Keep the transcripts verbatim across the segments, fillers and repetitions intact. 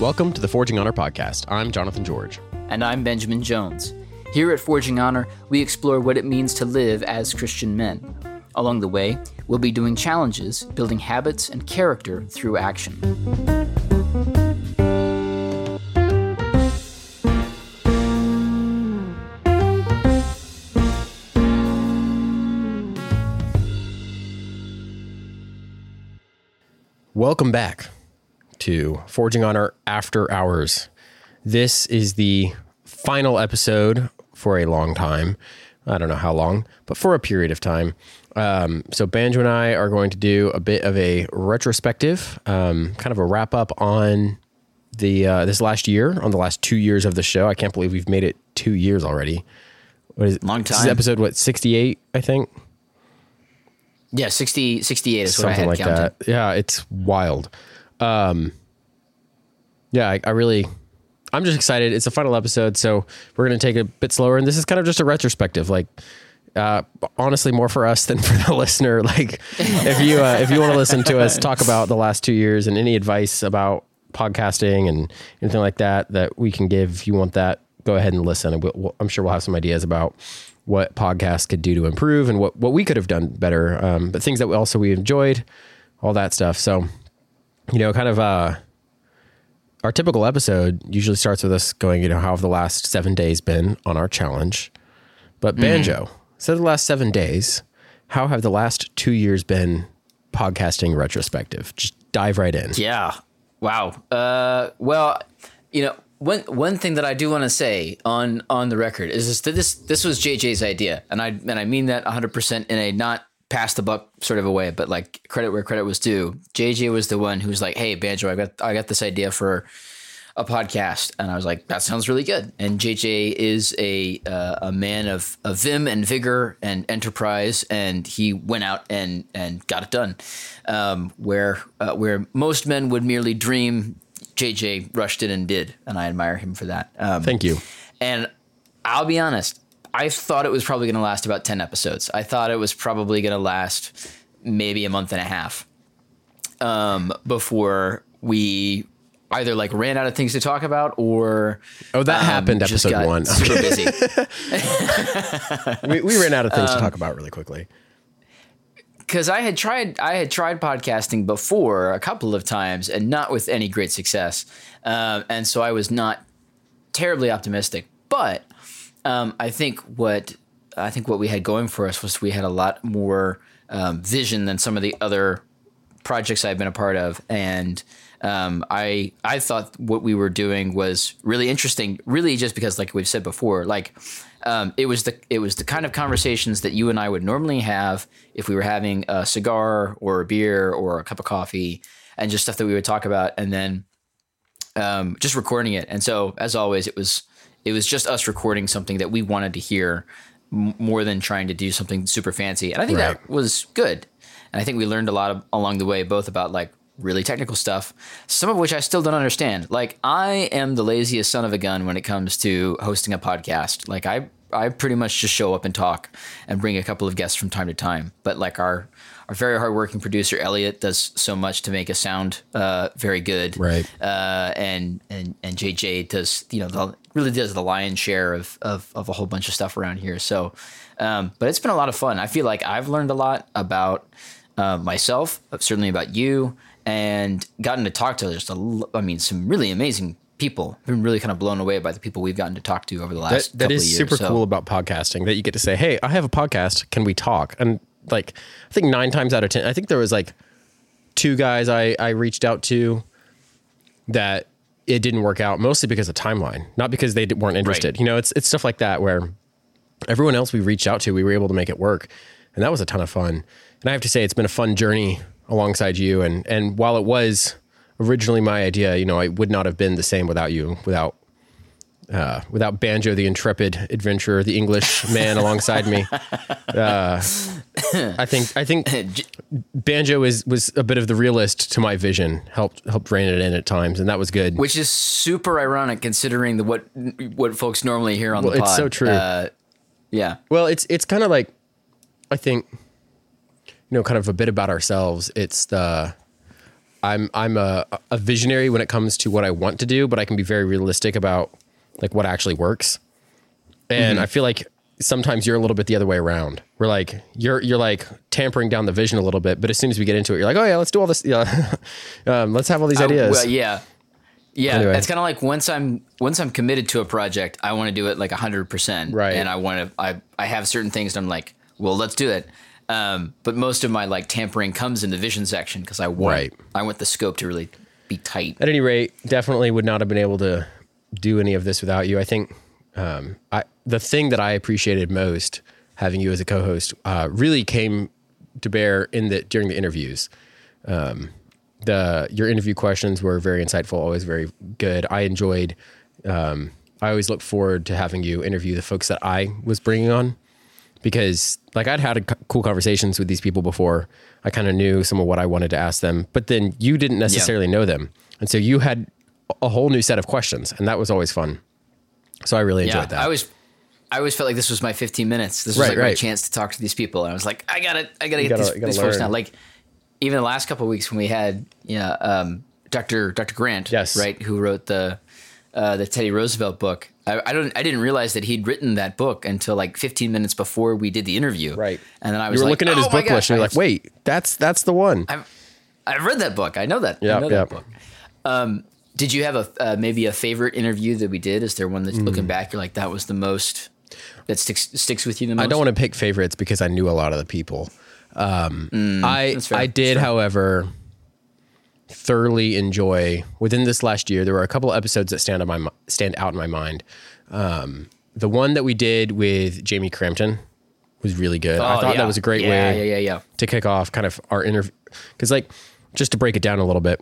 Welcome to the Forging Honor podcast. I'm Jonathan George. And I'm Benjamin Jones. Here at Forging Honor, we explore what it means to live as Christian men. Along the way, we'll be doing challenges, building habits and character through action. Welcome back to Forging Honor After Hours. This is the final episode for a long time. I don't know how long, but for a period of time. Um, so Banjo and I are going to do a bit of a retrospective, um, kind of a wrap up on the uh, this last year, on the last two years of the show. I can't believe we've made it two years already. What is it? Long time. This is episode, what, sixty-eight, I think? Yeah, sixty, sixty-eight is what Something I had like counted. that. Yeah, it's wild. Um, yeah, I, I really, I'm just excited. It's the final episode, so we're going to take it a bit slower. And this is kind of just a retrospective, like, uh, honestly, more for us than for the listener. Like, if you uh, if you want to listen to us talk about the last two years and any advice about podcasting and anything like that that we can give, if you want that, go ahead and listen. And we'll, we'll, I'm sure we'll have some ideas about what podcasts could do to improve and what, what we could have done better. Um, but things that we also we enjoyed, all that stuff. So, you know, kind of uh, our typical episode usually starts with us going, you know, how have the last seven days been on our challenge? But Banjo, mm-hmm. so the last seven days, how have the last two years been podcasting retrospective? Just dive right in. Yeah. Wow. Uh, well, you know, One one thing that I do want to say on, on the record is this, that this this was J J's idea, and I and I mean that one hundred percent in a not pass the buck sort of a way, but like credit where credit was due. J J was the one who was like, "Hey, Banjo, I got I got this idea for a podcast," and I was like, "That sounds really good." And J J is a uh, a man of, of vim and vigor and enterprise, and he went out and and got it done. Um, where uh, where most men would merely dream, J J rushed in and did, and I admire him for that. Um, Thank you. And I'll be honest, I thought it was probably going to last about ten episodes. I thought it was probably going to last maybe a month and a half um, before we either like ran out of things to talk about or oh, that um, happened just episode got one. super busy. we, we ran out of things um, to talk about really quickly. Because I had tried, I had tried podcasting before a couple of times, and not with any great success, um, and so I was not terribly optimistic. But um, I think what I think what we had going for us was we had a lot more um, vision than some of the other projects I've been a part of, and um, I I thought what we were doing was really interesting. Really, just because, like we've said before, like. Um, it was the it was the kind of conversations that you and I would normally have if we were having a cigar or a beer or a cup of coffee, and just stuff that we would talk about, and then um, just recording it. And so, as always, it was it was just us recording something that we wanted to hear m- more than trying to do something super fancy. And I think right. that was good. And I think we learned a lot of, along the way, both about like really technical stuff, some of which I still don't understand. Like, I am the laziest son of a gun when it comes to hosting a podcast. Like, I I pretty much just show up and talk and bring a couple of guests from time to time. But like our our very hardworking producer Elliot does so much to make us sound uh, very good, right? Uh, and and and J J does you know the, really does the lion's share of, of of a whole bunch of stuff around here. So, um, but it's been a lot of fun. I feel like I've learned a lot about uh, myself, certainly about you, and gotten to talk to just a, I mean, some really amazing people. I've been really kind of blown away by the people we've gotten to talk to over the last that, that couple is of years. super so. cool about podcasting, that you get to say, hey, I have a podcast, can we talk? And like, I think nine times out of ten, I think there was like two guys I, I reached out to that it didn't work out, mostly because of timeline, not because they weren't interested. Right. You know, it's it's stuff like that where everyone else we reached out to, we were able to make it work. And that was a ton of fun. And I have to say, it's been a fun journey alongside you. And, and while it was originally my idea, you know, I would not have been the same without you, without uh, without Banjo, the intrepid adventurer, the English man alongside me. Uh, I think I think Banjo was was a bit of the realist to my vision, helped helped rein it in at times, and that was good. Which is super ironic considering the what what folks normally hear on well, the pod. It's so true. Uh, yeah. Well, it's it's kind of like, I think, you know, kind of a bit about ourselves. It's the I'm I'm a, a visionary when it comes to what I want to do, but I can be very realistic about like what actually works. And mm-hmm. I feel like sometimes you're a little bit the other way around. We're like you're you're like tampering down the vision a little bit, but as soon as we get into it, you're like, oh yeah, let's do all this. Yeah, um, let's have all these ideas. Uh, well, yeah, yeah. Anyway. It's kind of like once I'm once I'm committed to a project, I want to do it like a hundred percent, right? And I want to. I I have certain things, and I'm like, well, let's do it. Um, but most of my like tampering comes in the vision section because I want right. I want the scope to really be tight. At any rate, definitely would not have been able to do any of this without you. I think um, I the thing that I appreciated most having you as a co-host uh, really came to bear in the during the interviews. Um, the your interview questions were very insightful, always very good. I enjoyed. Um, I always look forward to having you interview the folks that I was bringing on. Because like I'd had a c- cool conversations with these people before. I kind of knew some of what I wanted to ask them, but then you didn't necessarily yeah. know them. And so you had a whole new set of questions, and that was always fun. So I really enjoyed yeah, that. I was, I always felt like this was my fifteen minutes. This was right, like right. my chance to talk to these people. And I was like, I gotta, I gotta you get gotta, these, gotta these folks learn. now. Like even the last couple of weeks when we had, yeah, um, Doctor Doctor Grant, yes. right, who wrote the uh, the Teddy Roosevelt book. I, I don't. I didn't realize that he'd written that book until like fifteen minutes before we did the interview. Right. And then I was you were like, looking at his oh book gosh, list, and you're like, wait, that's that's the one. I've I've read that book. I know that. Yeah. I know Yeah. that book. Um, did you have a uh, maybe a favorite interview that we did? Is there one that mm. looking back, you're like that was the most that sticks sticks with you the most? I don't want to pick favorites because I knew a lot of the people. Um, mm, I I did, however, thoroughly enjoy within this last year. There were a couple of episodes that stand on my stand out in my mind. Um, the one that we did with Jamie Crampton was really good. Oh, I thought yeah. that was a great yeah, way yeah, yeah, yeah. to kick off kind of our interview. Because like, just to break it down a little bit,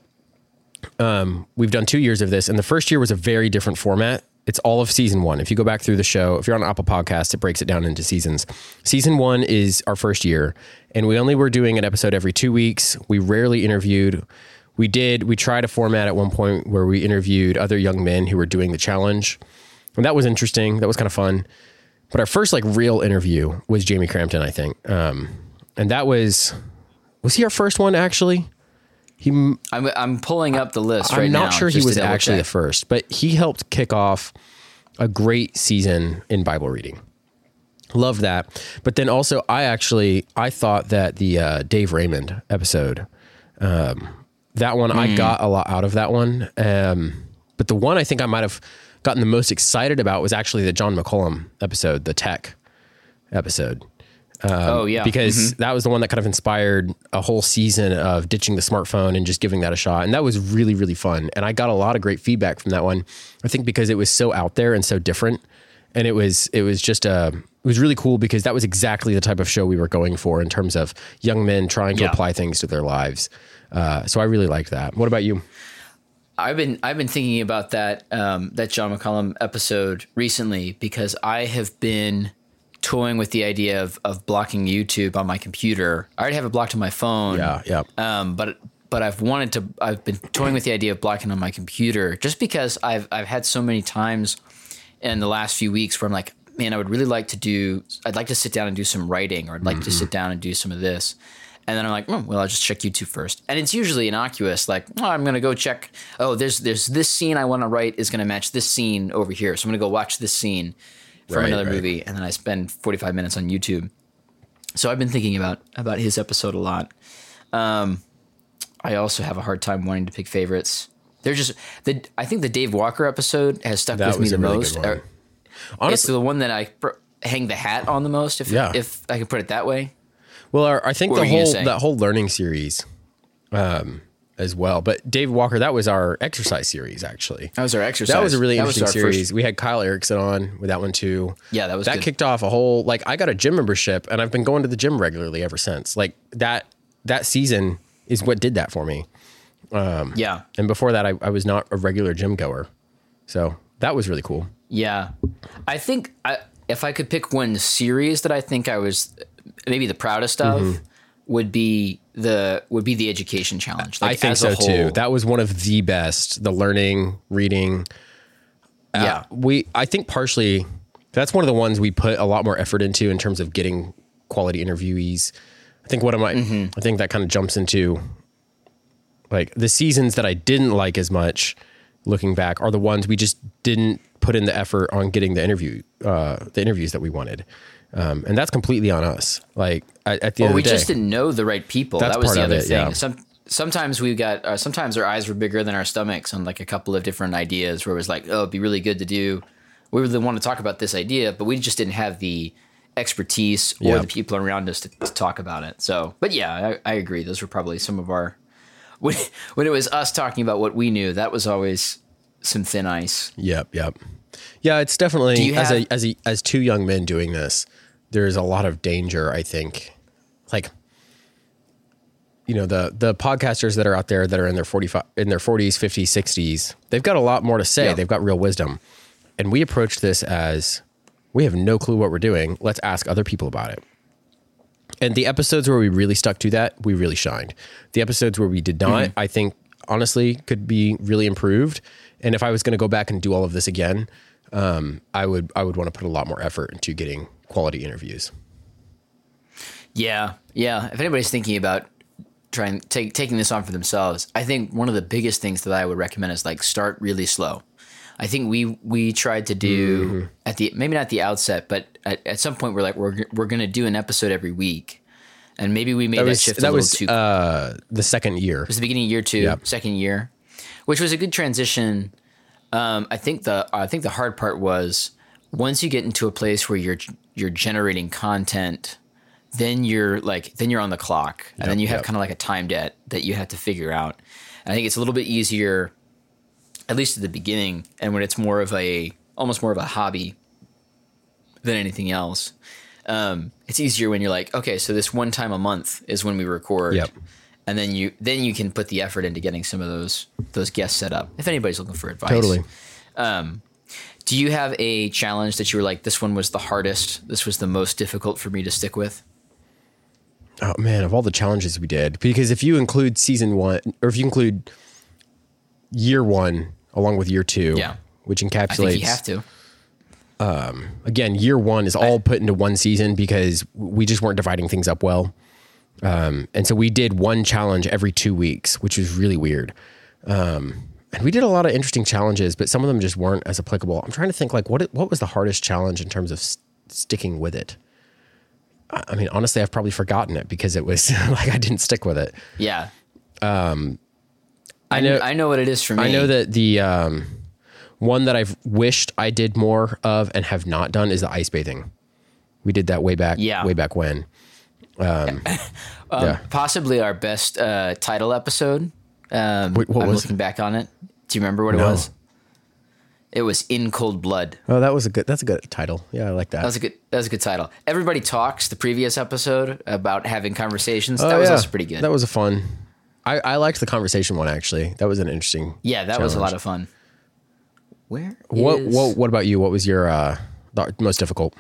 um, we've done two years of this, and the first year was a very different format. It's all of season one. If you go back through the show, if you're on Apple Podcasts, it breaks it down into seasons. Season one is our first year, and we only were doing an episode every two weeks. We rarely interviewed. We did, we tried a format at one point where we interviewed other young men who were doing the challenge. And that was interesting. That was kind of fun. But our first like real interview was Jamie Crampton, I think. Um, and that was, was he our first one actually? He, I'm, I'm pulling up the list I'm right now. I'm not sure he was actually check. the first, but he helped kick off a great season in Bible reading. Loved that. But then also I actually, I thought that the uh, Dave Raymond episode, um, that one, mm. I got a lot out of that one. Um, but the one I think I might have gotten the most excited about was actually the John McCollum episode, the tech episode. Um, oh, yeah. Because mm-hmm. that was the one that kind of inspired a whole season of ditching the smartphone and just giving that a shot. And that was really, really fun. And I got a lot of great feedback from that one. I think because it was so out there and so different. And it was, it was just a, it was really cool because that was exactly the type of show we were going for in terms of young men trying to yeah. apply things to their lives. Uh, so I really liked that. What about you? I've been I've been thinking about that um, that John McCollum episode recently because I have been toying with the idea of of blocking YouTube on my computer. I already have it blocked on my phone. Yeah, yeah. Um, but but I've wanted to. I've been toying with the idea of blocking on my computer just because I've I've had so many times in the last few weeks where I'm like, man, I would really like to do. I'd like to sit down and do some writing, or I'd like mm-hmm. to sit down and do some of this. And then I'm like, oh, well, I'll just check YouTube first. And it's usually innocuous, like, oh, I'm going to go check, oh, there's there's this scene I want to write is going to match this scene over here. So I'm going to go watch this scene from right, another right. movie. And then I spend forty-five minutes on YouTube. So I've been thinking about about his episode a lot. Um, I also have a hard time wanting to pick favorites. They're just, the, I think the Dave Walker episode has stuck that with me the really most. Honestly, it's the one that I pr- hang the hat on the most, if yeah. if I can put it that way. Well, our, I think what the whole that whole learning series um, as well. But Dave Walker, that was our exercise series, actually. That was our exercise. That was a really that interesting series. First... We had Kyle Erickson on with that one too. Yeah, that was that good. kicked off a whole, like, I got a gym membership and I've been going to the gym regularly ever since. Like that that season is what did that for me. Um, yeah. And before that, I, I was not a regular gym goer. So that was really cool. Yeah. I think I, if I could pick one series that I think I was maybe the proudest of, mm-hmm. would be the would be the Education Challenge. Like, I think so too. That was one of the best. The learning, reading. Uh, yeah. We I think partially that's one of the ones we put a lot more effort into in terms of getting quality interviewees. I think one of my mm-hmm. I think that kind of jumps into Like the seasons that I didn't like as much looking back are the ones we just didn't put in the effort on getting the interview, uh, the interviews that we wanted. Um, and that's completely on us. Like at, at the Well, end we of the day, just didn't know the right people. That's That was part the of other it, thing. yeah. Some sometimes we got uh, sometimes our eyes were bigger than our stomachs on like a couple of different ideas where it was like, oh, it'd be really good to do. We really want to talk about this idea, but we just didn't have the expertise or Yeah. the people around us to, to talk about it. So, but yeah, I, I agree. Those were probably some of our when when it was us talking about what we knew. That was always some thin ice. Yep, yep. Yeah, it's definitely Do you as have- a as a as two young men doing this, there's a lot of danger, I think. Like you know, the the podcasters that are out there that are in their forty-five in their forties, fifties, sixties, they've got a lot more to say. Yeah. They've got real wisdom. And we approach this as we have no clue what we're doing. Let's ask other people about it. And the episodes where we really stuck to that, we really shined. The episodes where we did not, Mm-hmm. I think, honestly, could be really improved. And if I was going to go back and do all of this again, um, I would I would want to put a lot more effort into getting quality interviews. Yeah, yeah. If anybody's thinking about trying take taking this on for themselves, I think one of the biggest things that I would recommend is like start really slow. I think we we tried to do Mm-hmm. at the maybe not the outset, but at, at some point we're like we're we're going to do an episode every week, and maybe we made that, That was shift a that little was too. uh, the second year. It was the beginning of year two, Yep. second year, which was a good transition. Um, I think the I think the hard part was once you get into a place where you're you're generating content, then you're like then you're on the clock, and then you have yep. kind of like a time debt that you have to figure out. And I think it's a little bit easier, at least at the beginning, and when it's more of a almost more of a hobby than anything else. Um, it's easier when you're like, okay, so this one time a month is when we record. Yep. And then you then you can put the effort into getting some of those those guests set up. If anybody's looking for advice, Totally. Do you have a challenge that you were like, this one was the hardest, this was the most difficult for me to stick with? Oh man, of all the challenges we did, because if you include season one, or if you include year one along with year two, Yeah. which I encapsulates, think you have to. again, year one is all put into one season because we just weren't dividing things up well. Um, and so we did one challenge every two weeks, which was really weird. Um, and we did a lot of interesting challenges, but some of them just weren't as applicable. I'm trying to think like what, what was the hardest challenge in terms of s- sticking with it? I I mean, honestly, I've probably forgotten it because it was like, I didn't stick with it. Yeah. I I know, know I know what it is for me. I know that the, um, one that I've wished I did more of and have not done is the ice bathing. We did that way back, Yeah. way back when. Um, yeah. possibly our best uh, title episode. Um, Wait, what I'm was looking back on it. Do you remember what No. it was? It was In Cold Blood. Oh, that was a good, that's a good title. Yeah. I like that. That was a good. That was a good title. Everybody Talks, the previous episode about having conversations. Oh, that was yeah. also pretty good. That was a fun. I, I liked the conversation one actually. That was an interesting. yeah, that was a lot challenge. of fun. Where What is- what what about you? What was your uh the most difficult?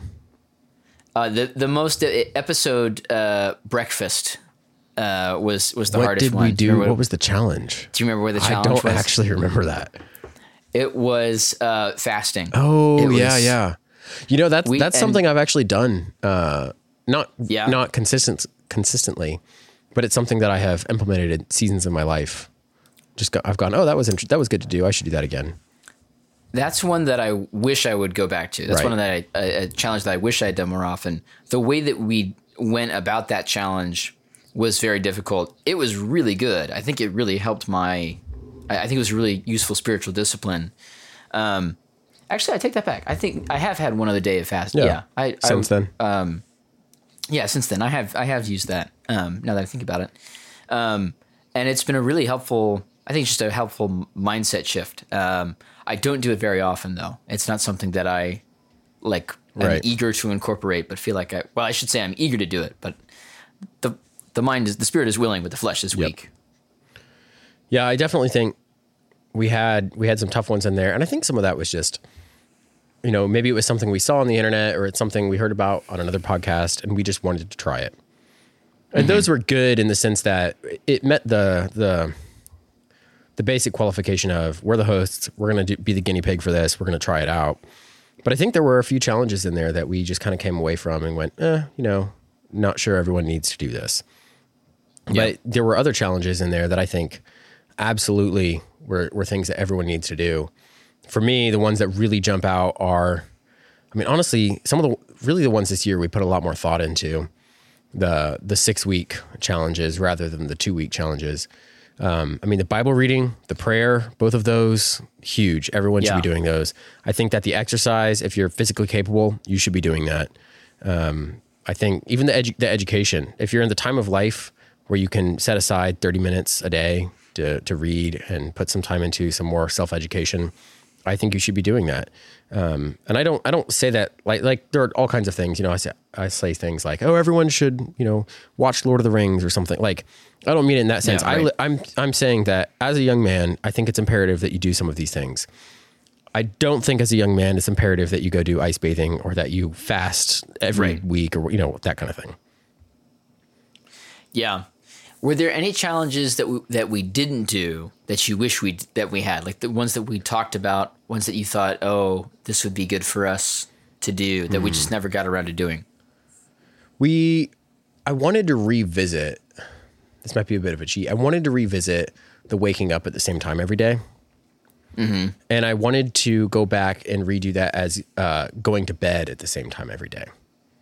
Uh, the the most uh, episode uh, breakfast uh, was was the What hardest did one. we Do you do? remember What was the challenge? Do you remember where the I challenge don't was? actually remember that. It was uh, fasting. Oh It yeah, was- yeah. You know that's We- that's and- something I've actually done. Uh, not Yeah. not consistent consistently, but it's something that I have implemented in seasons of my life. Just go, I've gone. Oh, that was inter- that was good to do. I should do that again. That's one that I wish I would go back to. That's Right. one that I, a, a challenge that I wish I had done more often. The way that we went about that challenge was very difficult. It was really good. I think it really helped my. I, I think it was a really useful spiritual discipline. Um, actually, I take that back. I think I have had one other day of fasting. Yeah, I, Since I, then, yeah, since then I have I have used that. Um, now that I think about it, um, and it's been a really helpful. I think it's just a helpful mindset shift. Um, I don't do it very often though. It's not something that I like. I'm Right. eager to incorporate, but feel like I. Well, I should say I'm eager to do it, but the the mind is the spirit is willing, but the flesh is weak. yeah, I definitely think we had we had some tough ones in there, and I think some of that was just, you know, maybe it was something we saw on the internet or it's something we heard about on another podcast, and we just wanted to try it. And those were good in the sense that it met the the the basic qualification of we're the hosts, we're going to be the guinea pig for this, we're going to try it out. But I think there were a few challenges in there that we just kind of came away from and went, eh, you know, not sure everyone needs to do this. Yeah. But there were other challenges in there that I think absolutely were, were things that everyone needs to do. For me, the ones that really jump out are, I mean, honestly, some of the, really the ones this year we put a lot more thought into, the the six week challenges rather than the two week challenges. Um, I mean, the Bible reading, the prayer, both of those, huge. Everyone should Yeah. be doing those. I think that the exercise, if you're physically capable, you should be doing that. Um, I think even the edu- the education, if you're in the time of life where you can set aside thirty minutes a day to, to read and put some time into some more self-education, I think you should be doing that. Um, and I don't, I don't say that like, like there are all kinds of things, you know, I say, I say things like, oh, everyone should, you know, watch Lord of the Rings or something. Like, I don't mean it in that sense. Yeah, right. I, I'm, I'm saying that as a young man, I think it's imperative that you do some of these things. I don't think as a young man, it's imperative that you go do ice bathing or that you fast every Right. week or, you know, that kind of thing. Yeah. Were there any challenges that we, that we didn't do that you wish we that we had, like the ones that we talked about, ones that you thought, oh, this would be good for us to do that we just never got around to doing? We, I wanted to revisit, this might be a bit of a cheat. I wanted to revisit the waking up at the same time every day. Mm-hmm. And I wanted to go back and redo that as uh, going to bed at the same time every day.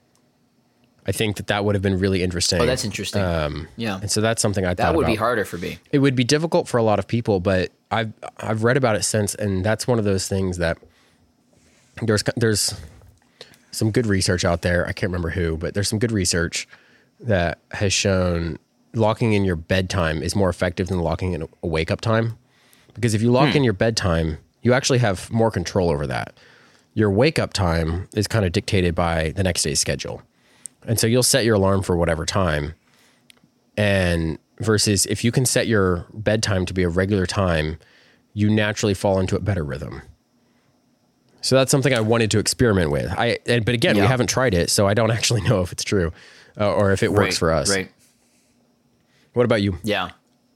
I think that that would have been really interesting. Oh, that's interesting. Um, yeah. And so that's something I thought That would about. be harder for me. It would be difficult for a lot of people, but I've I've read about it since, and that's one of those things that there's there's some good research out there. I can't remember who, but there's some good research that has shown locking in your bedtime is more effective than locking in a wake up time. Because if you lock Hmm. in your bedtime, you actually have more control over that. Your wake up time is kind of dictated by the next day's schedule. And so you'll set your alarm for whatever time. And versus if you can set your bedtime to be a regular time, you naturally fall into a better rhythm. So that's something I wanted to experiment with. I, and, but again, Yeah. we haven't tried it, so I don't actually know if it's true uh, or if it works Right, for us. Right. What about you? Yeah.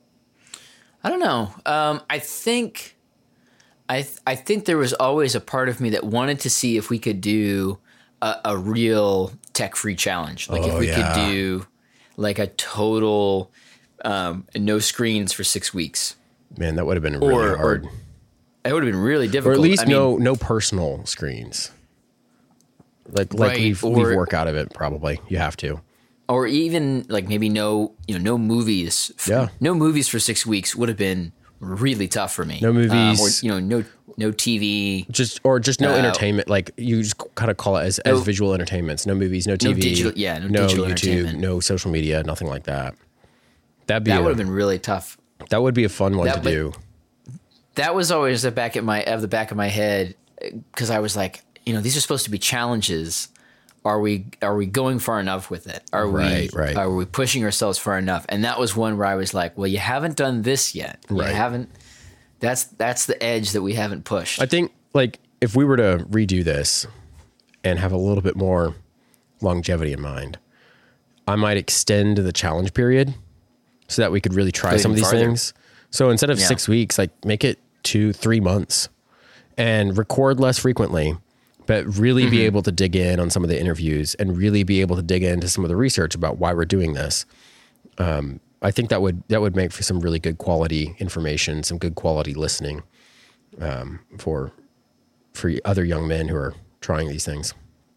I don't know. Um, I think, I th- I think there was always a part of me that wanted to see if we could do a, a real tech-free challenge. Like if Oh, we yeah. could do like a total um, no screens for six weeks. Man, that would have been really Or- or hard. It would have been really Or difficult. at least I mean, no no personal screens. Like like Right, leave, or- leave work out of it. Probably you have to. or even like maybe no, you know, no movies. f- Yeah. No movies for six weeks would have been really tough for me. No Um, movies. or, you know, no, no T V. Just or just no Uh, entertainment. Like you just kind of call it as, as No- visual entertainments. No movies. No T V. digital- yeah, no digital YouTube. entertainment. No social media. Nothing like that. That'd be That a- would have been really tough. that would be a fun one That to would- do. That was always the back at my of the back of my head because I was like, you know, these are supposed to be challenges. Are we are we going far enough with it? Are Right, we right. are we pushing ourselves far enough? And that was one where I was like, well, you haven't done this yet. You Right. haven't. That's that's the edge that we haven't pushed. I think like if we were to redo this and have a little bit more longevity in mind, I might extend the challenge period so that we could really try Go some of even these farther. things. So instead of Yeah. six weeks, like make it two, three months and record less frequently, but really Mm-hmm. be able to dig in on some of the interviews and really be able to dig into some of the research about why we're doing this. Um, I think that would, that would make for some really good quality information, some good quality listening um, for, for other young men who are trying these things.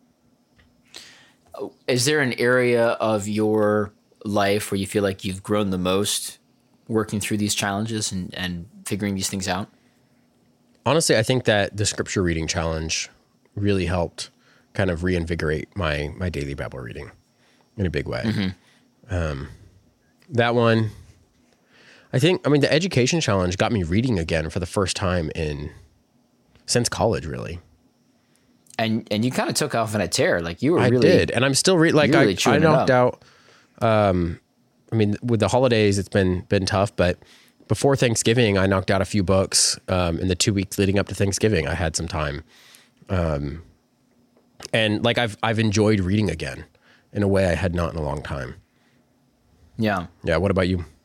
Is there an area of your life where you feel like you've grown the most working through these challenges and, and figuring these things out? Honestly, I think that the scripture reading challenge really helped kind of reinvigorate my my daily Bible reading in a big way. Um, that one, I think, I mean, the education challenge got me reading again for the first time in since college, really. And and you kind of took off on a tear. Like you were I really did, and I'm still reading. Like you're really I, I chewing it knocked up. out. Um, I mean, with the holidays, it's been been tough, but before Thanksgiving, I knocked out a few books. Um, in the two weeks leading up to Thanksgiving, I had some time, um, and like I've I've enjoyed reading again in a way I had not in a long time. Yeah. Yeah. What about you?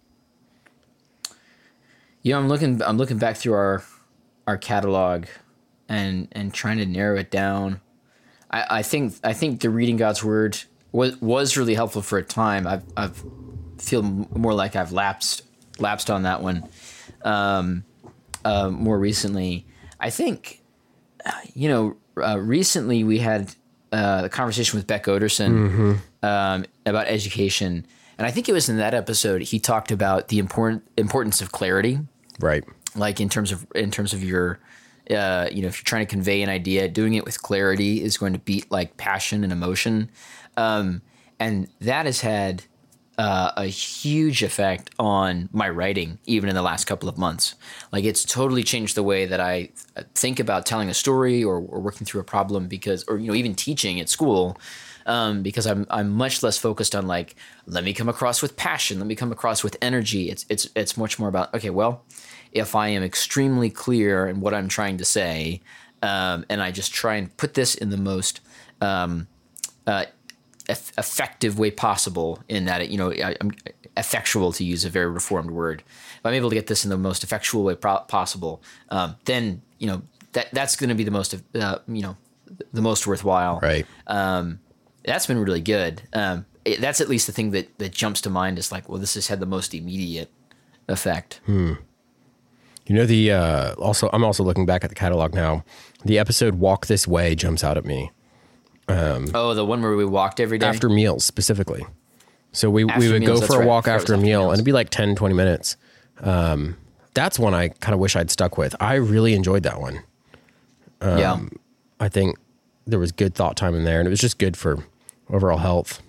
You know, I'm looking I'm looking back through our our catalog and and trying to narrow it down. I, I think I think the reading God's word was was really helpful for a time. I've I've feel more like I've lapsed lapsed on that one. um, uh, more recently. I think, you know, uh, recently we had uh, a conversation with Beck Oderson Mm-hmm. um, about education. And I think it was in that episode he talked about the important importance of clarity, Right. like in terms of in terms of your, uh, you know, if you're trying to convey an idea, doing it with clarity is going to beat like passion and emotion, um, and that has had uh, a huge effect on my writing, even in the last couple of months. Like it's totally changed the way that I think about telling a story or, or working through a problem because, or you know, even teaching at school. Um, because I'm I'm much less focused on like, let me come across with passion, let me come across with energy. It's it's it's much more about, okay, well, if I am extremely clear in what I'm trying to say, um, and I just try and put this in the most um, uh, eff- effective way possible, in that it, you know, I, I'm effectual, to use a very reformed word. If I'm able to get this in the most effectual way pro- possible, um, then you know that that's going to be the most uh, you know the most worthwhile. Right. Um, That's been really good. Um, it, that's at least the thing that, that jumps to mind is like, well, this has had the most immediate effect. Hmm. You know, the uh, also, I'm also looking back at the catalog now. The episode "Walk This Way" jumps out at me. Um, oh, the one where we walked every day after meals specifically. So we after we would meals, go for a right. walk after a meal, meals. and it'd be like ten, twenty minutes. Um, that's one I kind of wish I'd stuck with. I really enjoyed that one. Um, yeah. I think there was good thought time in there, and it was just good for overall health.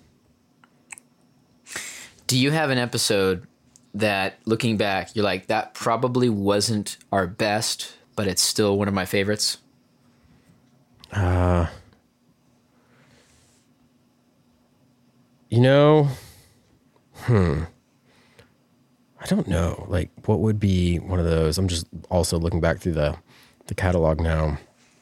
Do you have an episode that, looking back, you're like, that probably wasn't our best, but it's still one of my favorites? Uh, you know, hmm. I don't know. Like, what would be one of those? I'm just also looking back through the, the catalog now.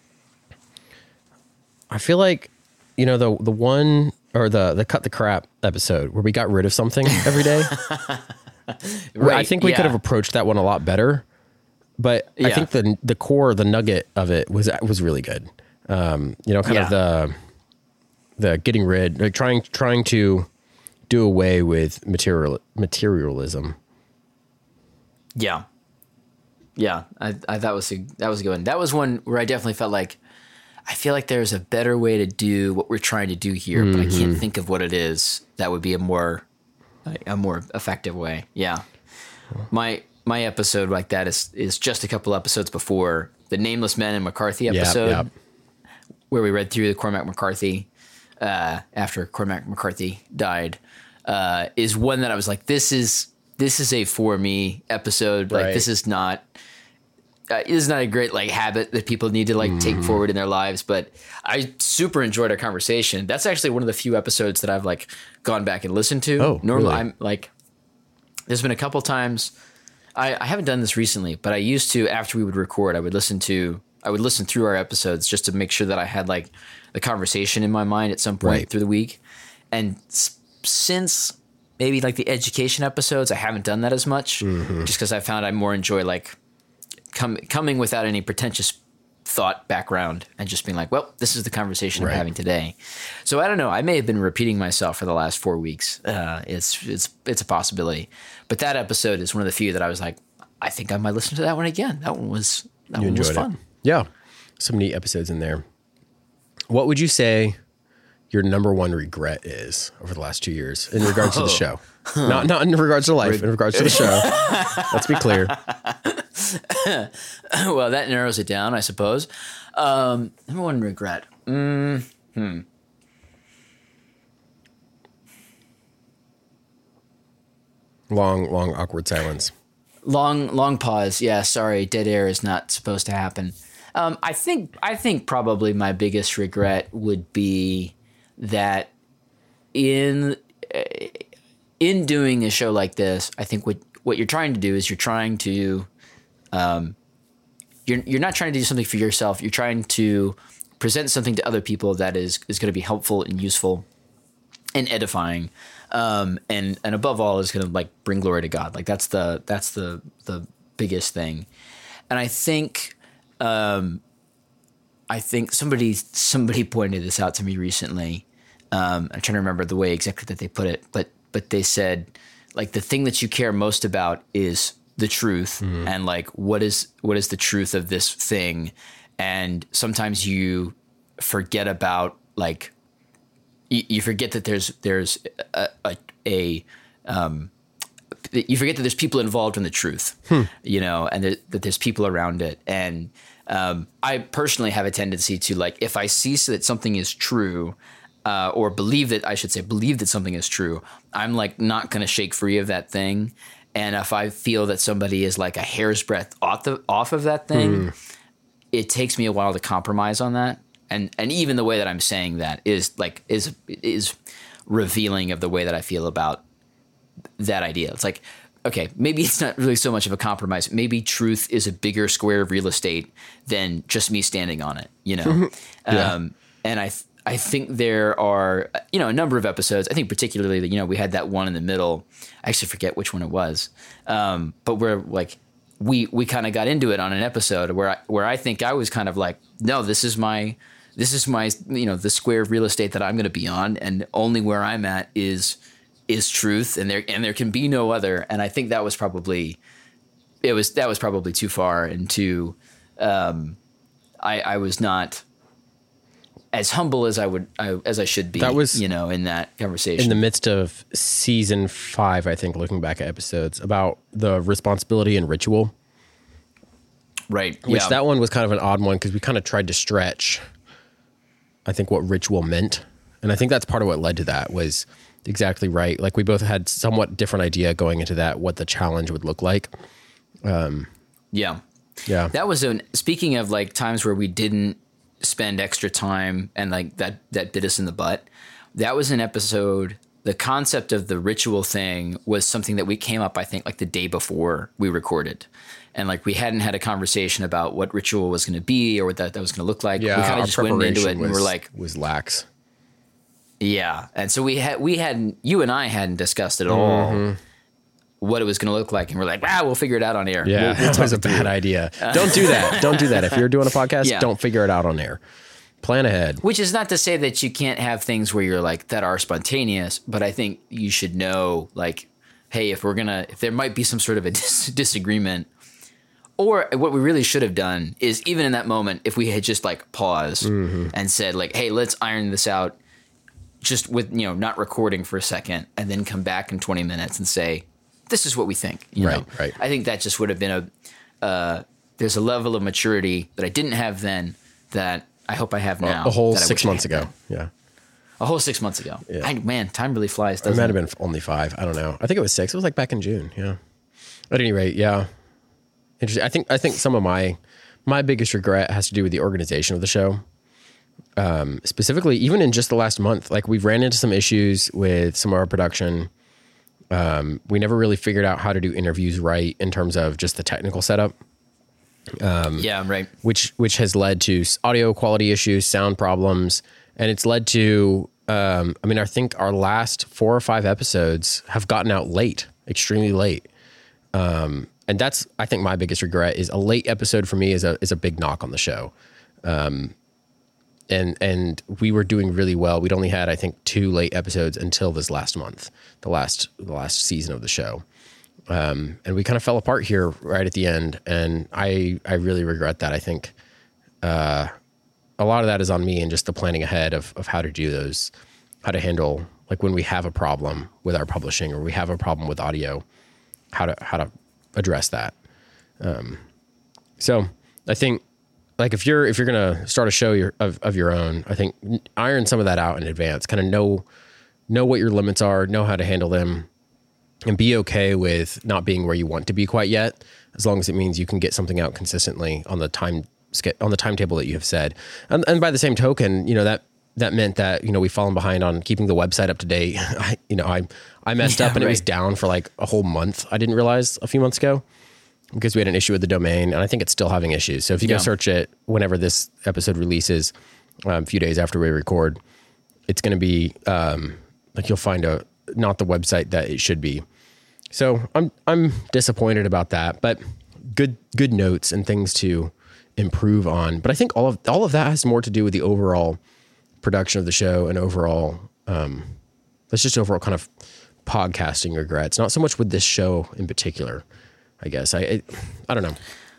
I feel like, you know, the the one or the the cut the crap episode where we got rid of something every day. Right, I think we yeah. could have approached that one a lot better. But I Yeah. think the the core, the nugget of it was was really good. Um, you know, kind of Yeah. the the getting rid, like trying trying to do away with material materialism. Yeah. Yeah. I, I that was a, that was a good one. That was one where I definitely felt like, I feel like there's a better way to do what we're trying to do here, but I can't think of what it is that would be a more a more effective way. Yeah. My my episode like that is is just a couple episodes before the Nameless Men and McCarthy episode, Yep, yep. where we read through the Cormac McCarthy uh, after Cormac McCarthy died, uh, is one that I was like, this is this is a for me episode. Like Right. this is not. Uh, it is not a great like habit that people need to like Mm-hmm. take forward in their lives, but I super enjoyed our conversation. That's actually one of the few episodes that I've like gone back and listened to. Oh, normally really? I'm like, there's been a couple times I, I haven't done this recently, but I used to, after we would record, I would listen to, I would listen through our episodes just to make sure that I had like the conversation in my mind at some point Right. through the week. And s- since maybe like the education episodes, I haven't done that as much, Mm-hmm. just because I found I more enjoy like com- coming without any pretentious thought background and just being like, well, this is the conversation Right. I'm having today. So I don't know. I may have been repeating myself for the last four weeks. Uh, it's it's it's a possibility. But that episode is one of the few that I was like, I think I might listen to that one again. That one was that You one was enjoyed fun. it. Yeah. Some neat episodes in there. What would you say your number one regret is over the last two years in regards to the show? Not not in regards to life, in regards to the show. Let's be clear. Well, that narrows it down, I suppose. Um, number one regret. Mm, hmm. Long, long, awkward silence. Long, long pause. Yeah, sorry, dead air is not supposed to happen. Um, I think, I think probably my biggest regret would be that in uh, in doing a show like this, I think what what you're trying to do is you're trying to, um, you're you're not trying to do something for yourself. You're trying to present something to other people that is is going to be helpful and useful and edifying. Um, and, and above all is going to like bring glory to God. Like that's the, that's the, the biggest thing. And I think, um, I think somebody, somebody pointed this out to me recently. Um, I'm trying to remember the way exactly that they put it, but, but they said like the thing that you care most about is the truth mm. and like what is what is the truth of this thing, and sometimes you forget about like you, you forget that there's there's a, a, a um you forget that there's people involved in the truth, hmm. you know, and there, that there's people around it. And um, I personally have a tendency to like, if I see that something is true, uh, or believe that I should say, believe that something is true, I'm like not going to shake free of that thing. And if I feel that somebody is like a hair's breadth off, the, off of that thing, mm. it takes me a while to compromise on that. And and even the way that I'm saying that is like is is revealing of the way that I feel about that idea. It's like, okay, maybe it's not really so much of a compromise. Maybe truth is a bigger square of real estate than just me standing on it, you know? yeah. Um, and I th- I think there are, you know, a number of episodes. I think particularly, you know, we had that one in the middle. I actually forget which one it was. Um, but where like we we kind of got into it on an episode where I, where I think I was kind of like, no, this is my this is my, you know, the square of real estate that I'm going to be on, and only where I'm at is is truth, and there and there can be no other. And I think that was probably it was that was probably too far, and too um, I I was not as humble as I would I, as I should be. That was, you know, in that conversation in the midst of season five, I think, looking back at episodes about the responsibility and ritual, right? Which yeah. that one was kind of an odd one because we kind of tried to stretch, I think, what ritual meant, and I think that's part of what led to that was. Exactly right. Like we both had somewhat different idea going into that, what the challenge would look like. Um, yeah. Yeah. That was an, speaking of like times where we didn't spend extra time and like that, that bit us in the butt. That was an episode. The concept of the ritual thing was something that we came up, I think, like the day before we recorded. And like we hadn't had a conversation about what ritual was going to be or what that, that was going to look like. Yeah, we kind of just went into it and was, we're like, was lax. Yeah. And so we had, we hadn't, you and I hadn't discussed at all mm-hmm. what it was going to look like. And we're like, ah, we'll figure it out on air. Yeah. We'll, we'll that was a bad idea. Don't do that. Don't do that. If you're doing a podcast, yeah. don't figure it out on air. Plan ahead. Which is not to say that you can't have things where you're like, that are spontaneous, but I think you should know like, hey, if we're going to, if there might be some sort of a dis- disagreement, or what we really should have done is even in that moment, if we had just like paused mm-hmm. and said like, hey, let's iron this out. Just with, you know, not recording for a second and then come back in twenty minutes and say, this is what we think. You right, know? right. I think that just would have been a, uh, there's a level of maturity that I didn't have then that I hope I have now. A whole six months ago. Then. Yeah. A whole six months ago. Yeah. I, man, time really flies, doesn't it? It might it? have been only five. I don't know. I think it was six. It was like back in June. Yeah. At any rate, yeah. Interesting. I think, I think some of my, my biggest regret has to do with the organization of the show. Um, specifically, even in just the last month, like we've ran into some issues with some of our production. Um, we never really figured out how to do interviews right in terms of just the technical setup. Um, yeah, right. Which which has led to audio quality issues, sound problems, and it's led to. Um, I mean, I think our last four or five episodes have gotten out late, extremely late. Um, and that's, I think, my biggest regret is a late episode for me is a is a big knock on the show. Um, And and we were doing really well. We'd only had, I think, two late episodes until this last month, the last the last season of the show. Um, and we kind of fell apart here right at the end. And I I really regret that. I think uh, a lot of that is on me and just the planning ahead of of how to do those, how to handle, like when we have a problem with our publishing or we have a problem with audio, how to how to address that. Um, so I think, like if you're if you're gonna start a show your, of of your own, I think iron some of that out in advance. Kind of know know what your limits are, know how to handle them, and be okay with not being where you want to be quite yet, as long as it means you can get something out consistently on the time on the timetable that you have said. And, and by the same token, you know that that meant that you know we've fallen behind on keeping the website up to date. I, you know I I messed yeah, up and right. It was down for like a whole month. I didn't realize a few months ago. Because we had an issue with the domain, and I think it's still having issues. So if you yeah. go search it whenever this episode releases, um, a few days after we record, it's going to be um, like you'll find a not the website that it should be. So I'm I'm disappointed about that, but good good notes and things to improve on. But I think all of all of that has more to do with the overall production of the show and overall, um, that's just overall kind of podcasting regrets. Not so much with this show in particular. I guess I, I, I don't know.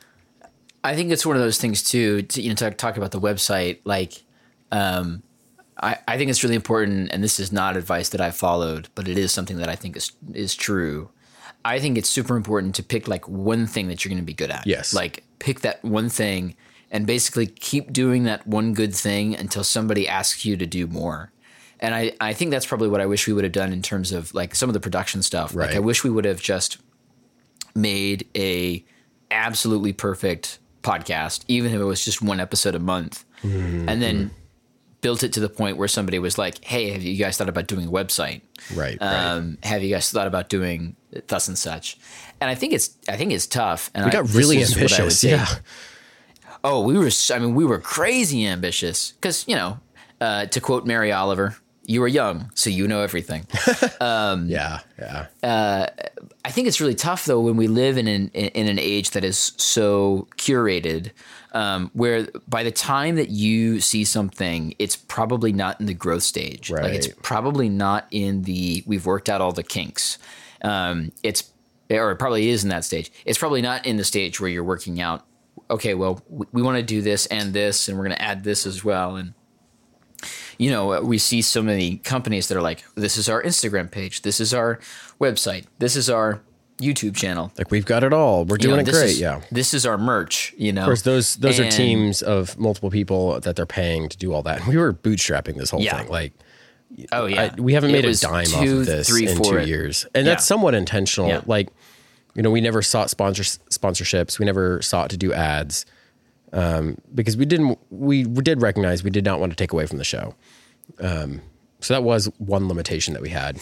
I think it's one of those things too, to, you know, talk, talk about the website. Like, um, I, I think it's really important, and this is not advice that I followed, but it is something that I think is, is true. I think it's super important to pick like one thing that you're going to be good at. Yes. Like pick that one thing and basically keep doing that one good thing until somebody asks you to do more. And I, I think that's probably what I wish we would have done in terms of like some of the production stuff. Right. Like I wish we would have just made a absolutely perfect podcast, even if it was just one episode a month, mm-hmm. and then built it to the point where somebody was like, hey, have you guys thought about doing a website? Right. Um, right. Have you guys thought about doing thus and such? And I think it's, I think it's tough. And we got I, really ambitious. Yeah. Oh, we were, I mean, we were crazy ambitious because, you know, uh, to quote Mary Oliver, you were young, so you know everything. um, yeah. Yeah. Uh, I think it's really tough though, when we live in an, in an age that is so curated, um, where by the time that you see something, it's probably not in the growth stage. Right. Like it's probably not in the, we've worked out all the kinks. Um, it's, or it probably is in that stage. It's probably not in the stage where you're working out, okay, well, we, we want to do this and this, and we're going to add this as well. And, you know, we see so many companies that are like, this is our Instagram page. This is our website. This is our YouTube channel. Like we've got it all. We're doing you know, it great. Is, yeah. This is our merch, you know. Of course, those those and, are teams of multiple people that they're paying to do all that. And we were bootstrapping this whole yeah. thing. Like, oh yeah, I, we haven't made it a dime two, off of this three, in two it. years. And yeah. that's somewhat intentional. Yeah. Like, you know, we never sought sponsor, sponsorships. We never sought to do ads um, because we didn't, we did recognize we did not want to take away from the show. Um, so that was one limitation that we had.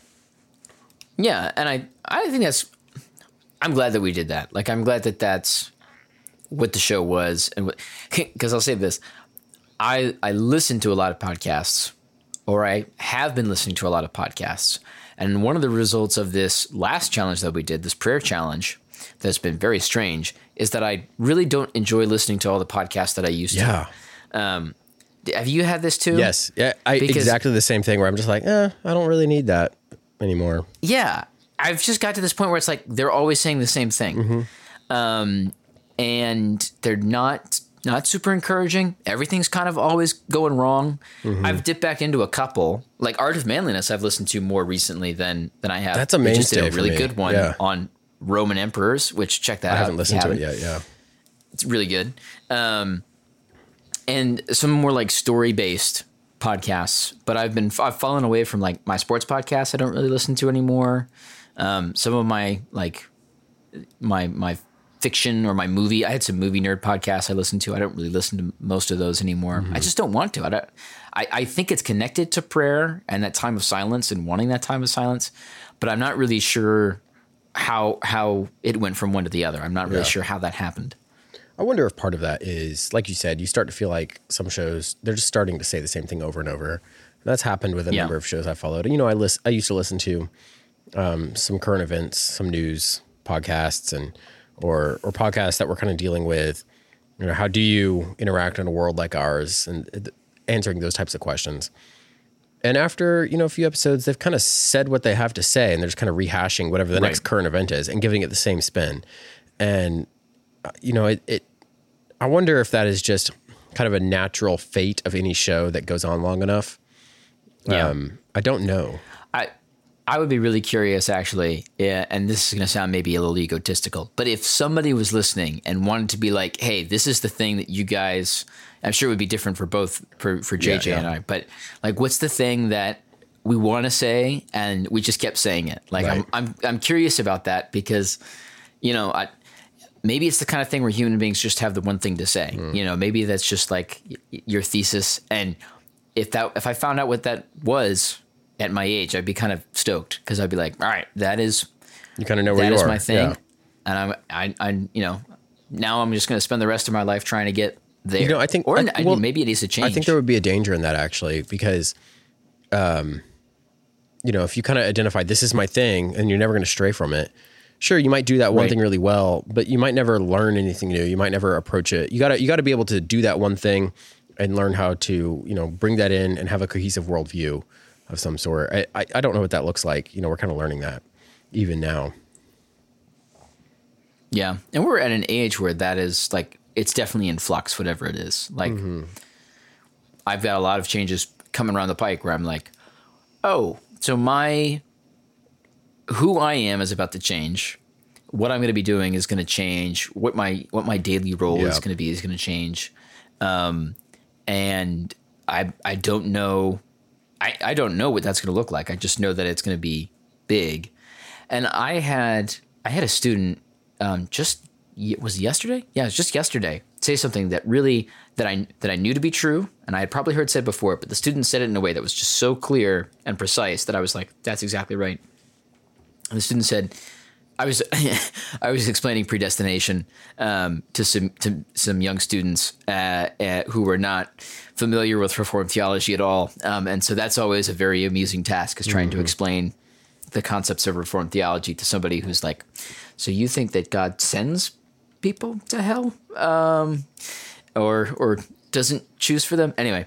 Yeah. And I, I think that's, I'm glad that we did that. Like, I'm glad that that's what the show was. And because I'll say this, I, I listen to a lot of podcasts, or I have been listening to a lot of podcasts. And one of the results of this last challenge that we did, this prayer challenge, that's been very strange, is that I really don't enjoy listening to all the podcasts that I used yeah. to. Um, have you had this too? Yes. Yeah. I, Because, exactly the same thing where I'm just like, eh, I don't really need that anymore. Yeah. I've just got to this point where it's like they're always saying the same thing. Mm-hmm. Um, and they're not not super encouraging. Everything's kind of always going wrong. Mm-hmm. I've dipped back into a couple. Like Art of Manliness I've listened to more recently than than I have. That's a mainstay. They just did a really for me. good one yeah. on Roman emperors, which check that I out. haven't listened to it yet, yeah. It's really good. Um, and some more like story-based podcasts, but I've been I've fallen away from like my sports podcasts I don't really listen to anymore. Um, some of my like my my fiction or my movie. I had some movie nerd podcasts I listened to. I don't really listen to most of those anymore. Mm-hmm. I just don't want to. I, don't, I I think it's connected to prayer and that time of silence and wanting that time of silence, but I'm not really sure how how it went from one to the other. I'm not really yeah. sure how that happened. I wonder if part of that is, like you said, you start to feel like some shows, they're just starting to say the same thing over and over. And that's happened with a yeah. number of shows I followed. You know, I list, I used to listen to um, some current events, some news podcasts, and or or podcasts that were kind of dealing with, you know, how do you interact in a world like ours, and uh, answering those types of questions. And after, you know, a few episodes, they've kind of said what they have to say, and they're just kind of rehashing whatever the right. next current event is and giving it the same spin. And, uh, you know, it, it, I wonder if that is just kind of a natural fate of any show that goes on long enough. Yeah. Um, I don't know. I I would be really curious, actually, yeah, and this is going to sound maybe a little egotistical, but if somebody was listening and wanted to be like, hey, this is the thing that you guys, I'm sure it would be different for both, for, for J J yeah, yeah. and I, but like, what's the thing that we want to say and we just kept saying it? Like, right. I'm, I'm I'm curious about that because, you know, I, maybe it's the kind of thing where human beings just have the one thing to say. Mm. You know, maybe that's just like your thesis, and if that if I found out what that was at my age, I'd be kind of stoked because I'd be like, all right, that is, you kind of know where that you is are. my thing. Yeah. And I'm, I, I, you know, now I'm just going to spend the rest of my life trying to get there. You know, I think, or I, I well, mean, maybe it needs to change. I think there would be a danger in that actually, because, um, you know, if you kind of identify this is my thing and you're never going to stray from it, sure, you might do that one right. thing really well, but you might never learn anything new. You might never approach it. You gotta, you gotta be able to do that one thing and learn how to, you know, bring that in and have a cohesive worldview of some sort. I, I, I don't know what that looks like. You know, we're kind of learning that even now. Yeah. And we're at an age where that is like, it's definitely in flux, whatever it is. Like, mm-hmm. I've got a lot of changes coming around the pike where I'm like, oh, so my, who I am is about to change. What I'm going to be doing is going to change. What my, what my daily role yeah. is going to be is going to change. Um, and I, I don't know, I, I don't know what that's going to look like. I just know that it's going to be big. And I had, I had a student, um, just, was it yesterday? Yeah, it was just yesterday. Say something that really, that I, that I knew to be true. And I had probably heard said before, but the student said it in a way that was just so clear and precise that I was like, that's exactly right. And the student said, I was, I was explaining predestination, um, to some, to some young students, uh, uh, who were not familiar with Reformed theology at all. Um, and so that's always a very amusing task, is trying mm-hmm. to explain the concepts of Reformed theology to somebody who's like, so you think that God sends people to hell, um, or or doesn't choose for them? Anyway,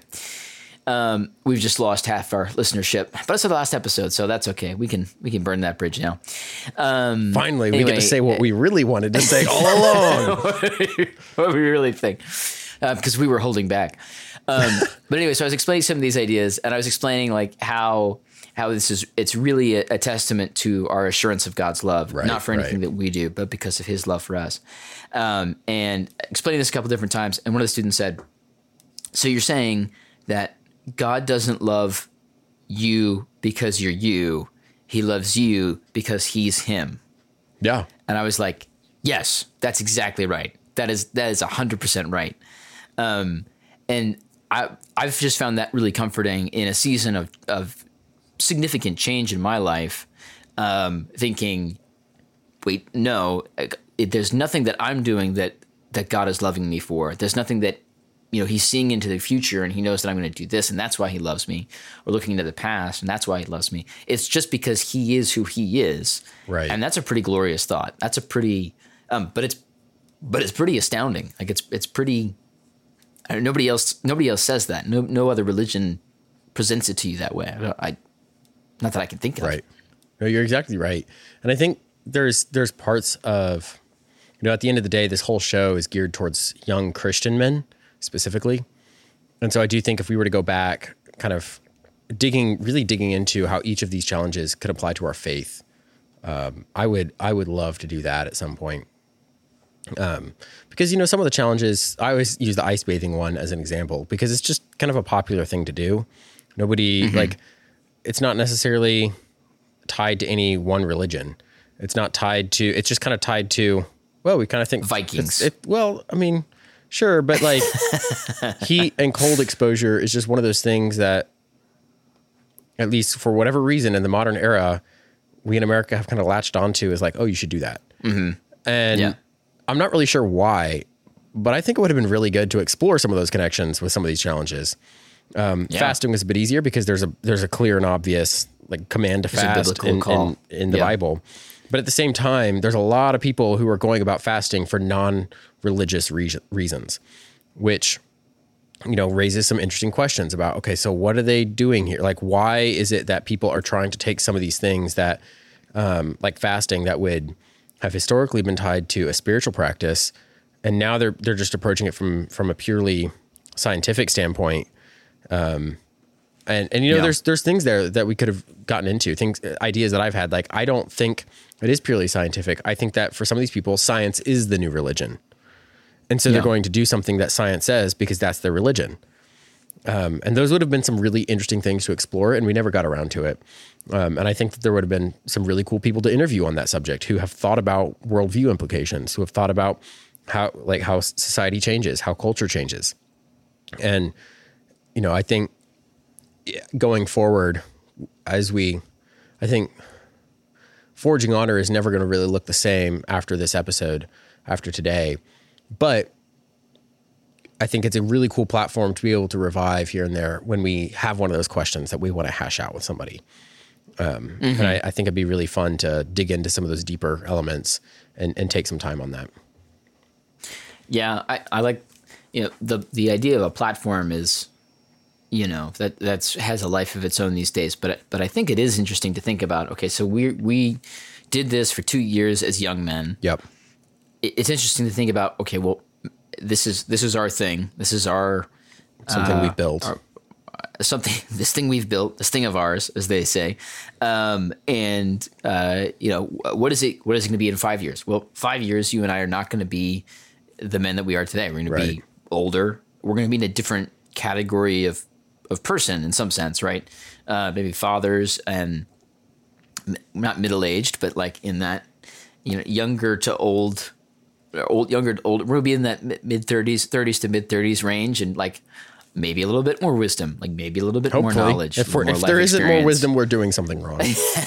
um, we've just lost half our listenership, but it's the last episode, so that's okay. We can we can burn that bridge now. Um, Finally, anyway, we get to say what we really wanted to say all along. What we really think, because uh, we were holding back. Um, but anyway, so I was explaining some of these ideas, and I was explaining like how. How this is, it's really a, a testament to our assurance of God's love, right, not for anything right. that we do, but because of his love for us. Um, and explaining this a couple different times. And one of the students said, so you're saying that God doesn't love you because you're you. He loves you because he's him. Yeah. And I was like, yes, that's exactly right. That is, that is a hundred percent right. Um, and I, I've just found that really comforting in a season of, of, significant change in my life, um, thinking, wait, no, it, there's nothing that I'm doing that, that God is loving me for. There's nothing that, you know, he's seeing into the future and he knows that I'm going to do this and that's why he loves me, or looking into the past and that's why he loves me. It's just because he is who he is. Right. And that's a pretty glorious thought. That's a pretty, um, but it's, but it's pretty astounding. Like it's, it's pretty, I, nobody else, nobody else says that. No, no other religion presents it to you that way. I, I Not that I can think of. Right. No, you're exactly right. And I think there's there's parts of, you know, at the end of the day, this whole show is geared towards young Christian men specifically. And so I do think if we were to go back, kind of digging, really digging into how each of these challenges could apply to our faith, um, I would I would love to do that at some point. Um, because, you know, some of the challenges, I always use the ice bathing one as an example, because it's just kind of a popular thing to do. Nobody, mm-hmm. like... It's not necessarily tied to any one religion. It's not tied to, it's just kind of tied to, well, we kind of think Vikings. It, well, I mean, sure. But like heat and cold exposure is just one of those things that, at least for whatever reason in the modern era, we in America have kind of latched onto as like, oh, you should do that. Mm-hmm. And yeah. I'm not really sure why, but I think it would have been really good to explore some of those connections with some of these challenges. Um, yeah. Fasting was a bit easier because there's a there's a clear and obvious like command to there's fast in, in, in the yeah. Bible. But at the same time, there's a lot of people who are going about fasting for non-religious re- reasons, which, you know, raises some interesting questions about, okay, so what are they doing here? Like, why is it that people are trying to take some of these things that, um, like fasting, that would have historically been tied to a spiritual practice, and now they're they're just approaching it from from a purely scientific standpoint. Um, and, and, you know, yeah. there's, there's things there that we could have gotten into, things, ideas that I've had. Like, I don't think it is purely scientific. I think that for some of these people, science is the new religion. And so yeah. they're going to do something that science says because that's their religion. Um, and those would have been some really interesting things to explore, and we never got around to it. Um, and I think that there would have been some really cool people to interview on that subject who have thought about worldview implications, who have thought about how, like how society changes, how culture changes. And, you know, I think going forward, as we, I think Forging Honor is never going to really look the same after this episode, after today. But I think it's a really cool platform to be able to revive here and there when we have one of those questions that we want to hash out with somebody. Um, mm-hmm. And I, I think it'd be really fun to dig into some of those deeper elements and, and take some time on that. Yeah, I, I like, you know, the the idea of a platform is, you know, that that's has a life of its own these days. But but I think it is interesting to think about. Okay, so we we did this for two years as young men. Yep. it, it's interesting to think about. Okay, well, this is this is our thing. This is our something uh, we've built. Our, something this thing we've built, this thing of ours, as they say. Um, and uh, you know, what is it? What is it going to be in five years? Well, five years, you and I are not going to be the men that we are today. We're going right. to be older. We're going to be in a different category of of person in some sense, right? Uh, maybe fathers and m- not middle aged, but like in that, you know, younger to old, old younger to old. We'll be in that mid thirties, thirties to mid thirties range, and like. Maybe a little bit more wisdom, like maybe a little bit Hopefully. more knowledge. If, more if there isn't more wisdom, we're doing something wrong.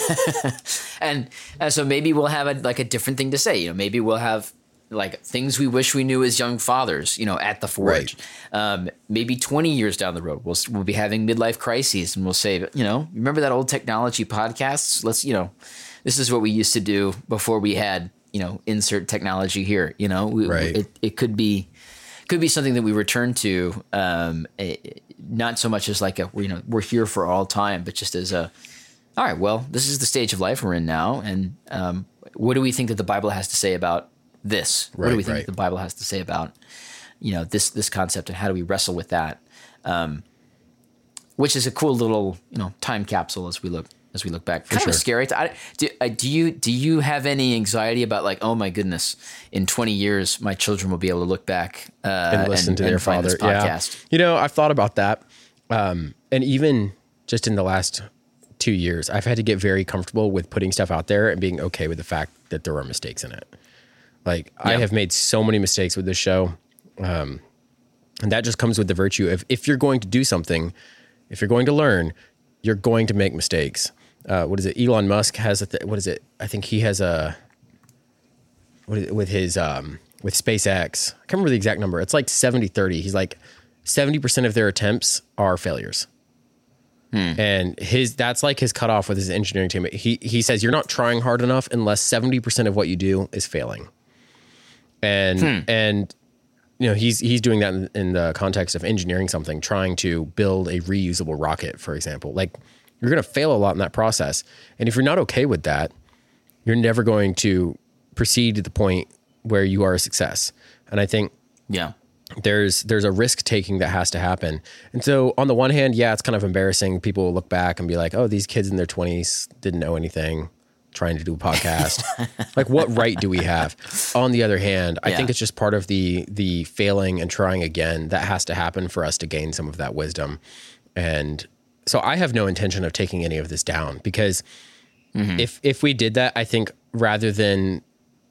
and, and so maybe we'll have a, like a different thing to say. You know, maybe we'll have like things we wish we knew as young fathers. You know, at the Forge. Right. Um, maybe twenty years down the road, we'll we'll be having midlife crises, and we'll say, you know, remember that old technology podcasts? Let's, you know, this is what we used to do before we had, you know, insert technology here. You know, we, right. it it could be. Could be something that we return to, um, a, not so much as like a, you know, we're here for all time, but just as a, all right, well, this is the stage of life we're in now. And um, what do we think that the Bible has to say about this? Right, what do we think right. that the Bible has to say about, you know, this, this concept, and how do we wrestle with that? Um, which is a cool little, you know, time capsule as we look, as we look back. Kind sure. of scary. I, do, I, do you do you have any anxiety about like, oh my goodness, in twenty years my children will be able to look back uh, and listen and, to and their find father? This podcast? Yeah. You know, I've thought about that, um, and even just in the last two years, I've had to get very comfortable with putting stuff out there and being okay with the fact that there are mistakes in it. Like yeah. I have made so many mistakes with this show, um, and that just comes with the virtue of if you're going to do something, if you're going to learn, you're going to make mistakes. Uh, what is it? Elon Musk has a, th- what is it? I think he has a, what is it, with his, um, with SpaceX, I can't remember the exact number. It's like seventy thirty. He's like seventy percent of their attempts are failures. Hmm. And his, that's like his cutoff with his engineering team. He, he says, you're not trying hard enough unless seventy percent of what you do is failing. And, hmm. and, you know, he's, he's doing that in, in the context of engineering something, trying to build a reusable rocket, for example. Like, you're going to fail a lot in that process. And if you're not okay with that, you're never going to proceed to the point where you are a success. And I think yeah, there's there's a risk taking that has to happen. And so on the one hand, yeah, it's kind of embarrassing. People will look back and be like, oh, these kids in their twenties didn't know anything, trying to do a podcast. Like, what right do we have? On the other hand, I yeah. think it's just part of the the failing and trying again that has to happen for us to gain some of that wisdom. And so I have no intention of taking any of this down, because mm-hmm. if if we did that, I think rather than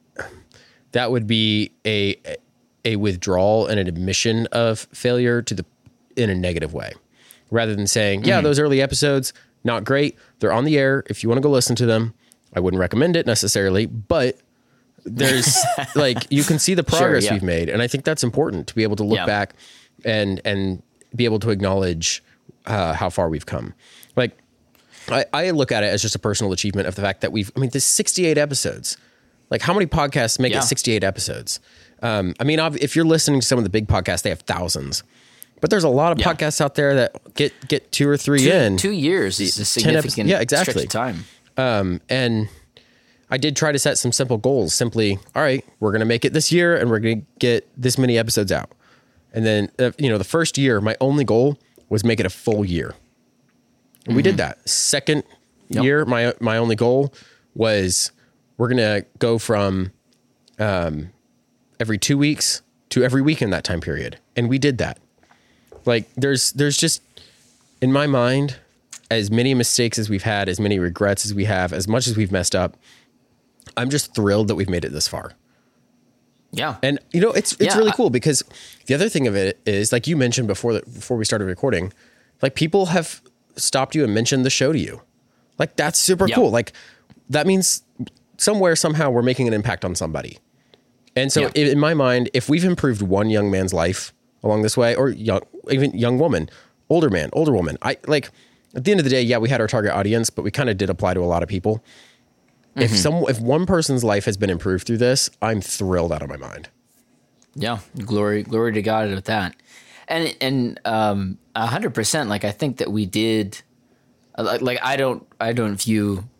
that would be a a withdrawal and an admission of failure to the in a negative way, rather than saying, yeah, mm-hmm. those early episodes, not great. They're on the air. If you want to go listen to them, I wouldn't recommend it necessarily, but there's like, you can see the progress sure, yeah. we've made. And I think that's important to be able to look yeah. back and, and be able to acknowledge Uh, how far we've come. Like, I, I look at it as just a personal achievement of the fact that we've, I mean, there's sixty-eight episodes. Like, how many podcasts make yeah. it sixty-eight episodes? Um, I mean, if you're listening to some of the big podcasts, they have thousands. But there's a lot of yeah. podcasts out there that get get two or three two, in. Two years is a significant yeah, exactly. stretch of time. Um, and I did try to set some simple goals. Simply, all right, we're going to make it this year, and we're going to get this many episodes out. And then, uh, you know, the first year, my only goal was make it a full year. And mm-hmm. we did that. Second yep. year, my my only goal was we're going to go from um, every two weeks to every week in that time period. And we did that. Like, there's there's just, in my mind, as many mistakes as we've had, as many regrets as we have, as much as we've messed up, I'm just thrilled that we've made it this far. Yeah. And, you know, it's it's yeah, really I, cool, because the other thing of it is, like you mentioned before that before we started recording, like, people have stopped you and mentioned the show to you. Like, that's super yep. cool. Like, that means somewhere, somehow, we're making an impact on somebody. And so yeah. in my mind, if we've improved one young man's life along this way, or young, even young woman, older man, older woman, I like, at the end of the day, yeah, we had our target audience, but we kind of did apply to a lot of people. Mm-hmm. If some, if one person's life has been improved through this, I'm thrilled out of my mind. Yeah. Glory, glory to God with that. And, and, um, a hundred percent, like, I think that we did, like, like, I don't, I don't view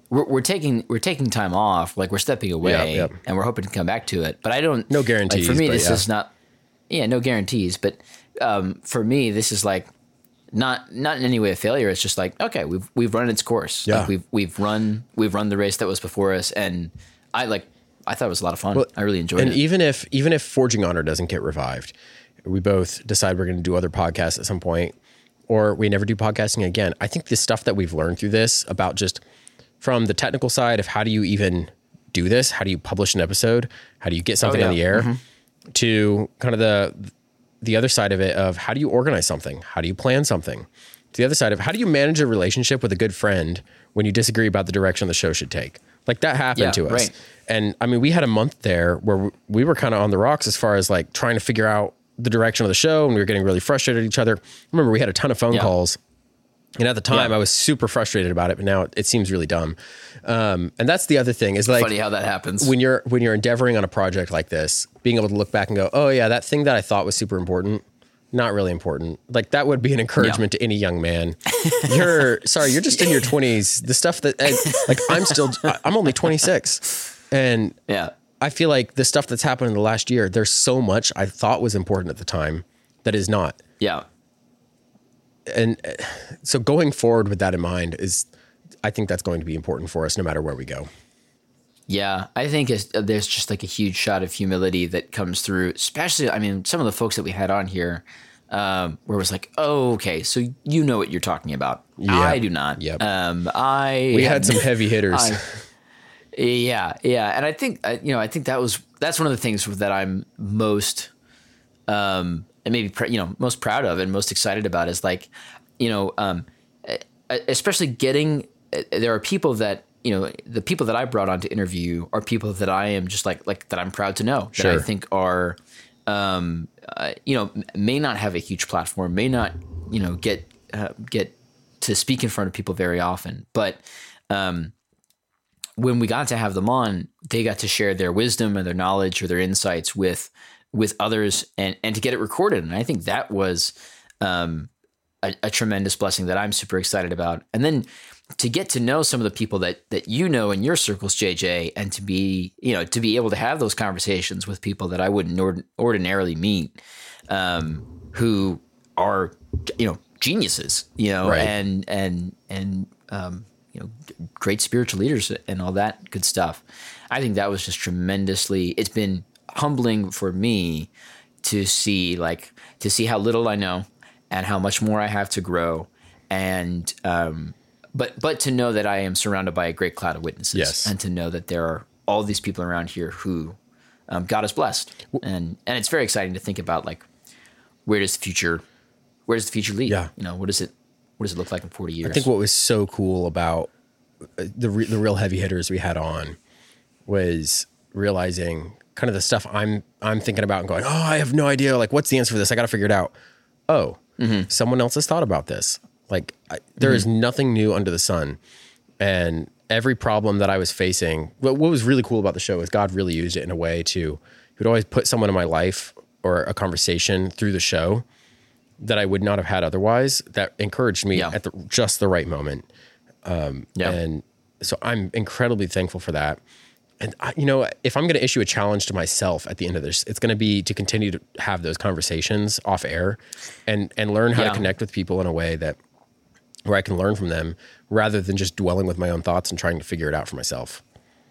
we're, we're taking we're taking time off, like we're stepping away, Yeah, yeah. and we're hoping to come back to it. But I don't No like, guarantees, for me, but this yeah. is not. Yeah, no guarantees. But um, for me, this is like not not in any way a failure. It's just like, okay, we've we've run its course. Yeah. Like we've we've run we've run the race that was before us, and I like I thought it was a lot of fun. Well, I really enjoyed and it. even if even if Forging Honor doesn't get revived, we both decide we're going to do other podcasts at some point, or we never do podcasting again. I think the stuff that we've learned through this about just from the technical side of how do you even do this, how do you publish an episode, how do you get something Oh, yeah. on the air, Mm-hmm. to kind of the the other side of it of how do you organize something, how do you plan something, to the other side of how do you manage a relationship with a good friend when you disagree about the direction the show should take. Like that happened Yeah, to us. right. And I mean, we had a month there where we were kind of on the rocks as far as like trying to figure out the direction of the show, and we were getting really frustrated at each other. Remember, we had a ton of phone Yeah. calls, and at the time Yeah. I was super frustrated about it, but now it seems really dumb. Um, and that's the other thing is like Funny how that happens. when you're when you're endeavoring on a project like this, being able to look back and go, oh yeah, that thing that I thought was super important, not really important. Like that would be an encouragement to any young man. You're sorry, you're just in your twenties. The stuff that and, like I'm still I'm only twenty-six, and yeah. I feel like the stuff that's happened in the last year, there's so much I thought was important at the time that is not. Yeah. And uh, so going forward with that in mind is, I think that's going to be important for us no matter where we go. Yeah, I think it's, uh, there's just like a huge shot of humility that comes through, especially, I mean, some of the folks that we had on here, um, where it was like, oh, okay, so you know what you're talking about. Yeah. I do not. Yep. Um, I We had some heavy hitters. I- yeah, yeah, and I think uh, you know, I think that was that's one of the things that I'm most, um, and maybe pr- you know, most proud of and most excited about is like, you know, um, especially getting. There are people that you know, the people that I brought on to interview are people that I am just like like that I'm proud to know that I Sure. think are, um, uh, you know, may not have a huge platform, may not you know get uh, get to speak in front of people very often, but. Um, when we got to have them on, they got to share their wisdom and their knowledge or their insights with with others, and and to get it recorded. And I think that was um, a, a tremendous blessing that I'm super excited about. And then to get to know some of the people that that you know in your circles, J J, and to be you know to be able to have those conversations with people that I wouldn't ord- ordinarily meet, um, who are you know geniuses, you know, Right. and and and um, you know, great spiritual leaders and all that good stuff. I think that was just tremendously, it's been humbling for me to see like, to see how little I know and how much more I have to grow. And, um, but, but to know that I am surrounded by a great cloud of witnesses, Yes. and to know that there are all these people around here who, um, God has blessed. And, and it's very exciting to think about like, where does the future, where does the future lead? Yeah. You know, what does it, what does it look like in forty years? I think what was so cool about the re- the real heavy hitters we had on was realizing kind of the stuff I'm I'm thinking about and going, oh, I have no idea. Like, what's the answer for this? I got to figure it out. Oh, Mm-hmm. someone else has thought about this. Like, I, there is nothing new under the sun, and every problem that I was facing. What, what was really cool about the show is God really used it in a way to. He would always put someone in my life or a conversation through the show that I would not have had otherwise, that encouraged me Yeah. at the, just the right moment. yeah. And so I'm incredibly thankful for that. And I, you know, if I'm going to issue a challenge to myself at the end of this, it's going to be to continue to have those conversations off air and, and learn how Yeah. to connect with people in a way that where I can learn from them rather than just dwelling with my own thoughts and trying to figure it out for myself.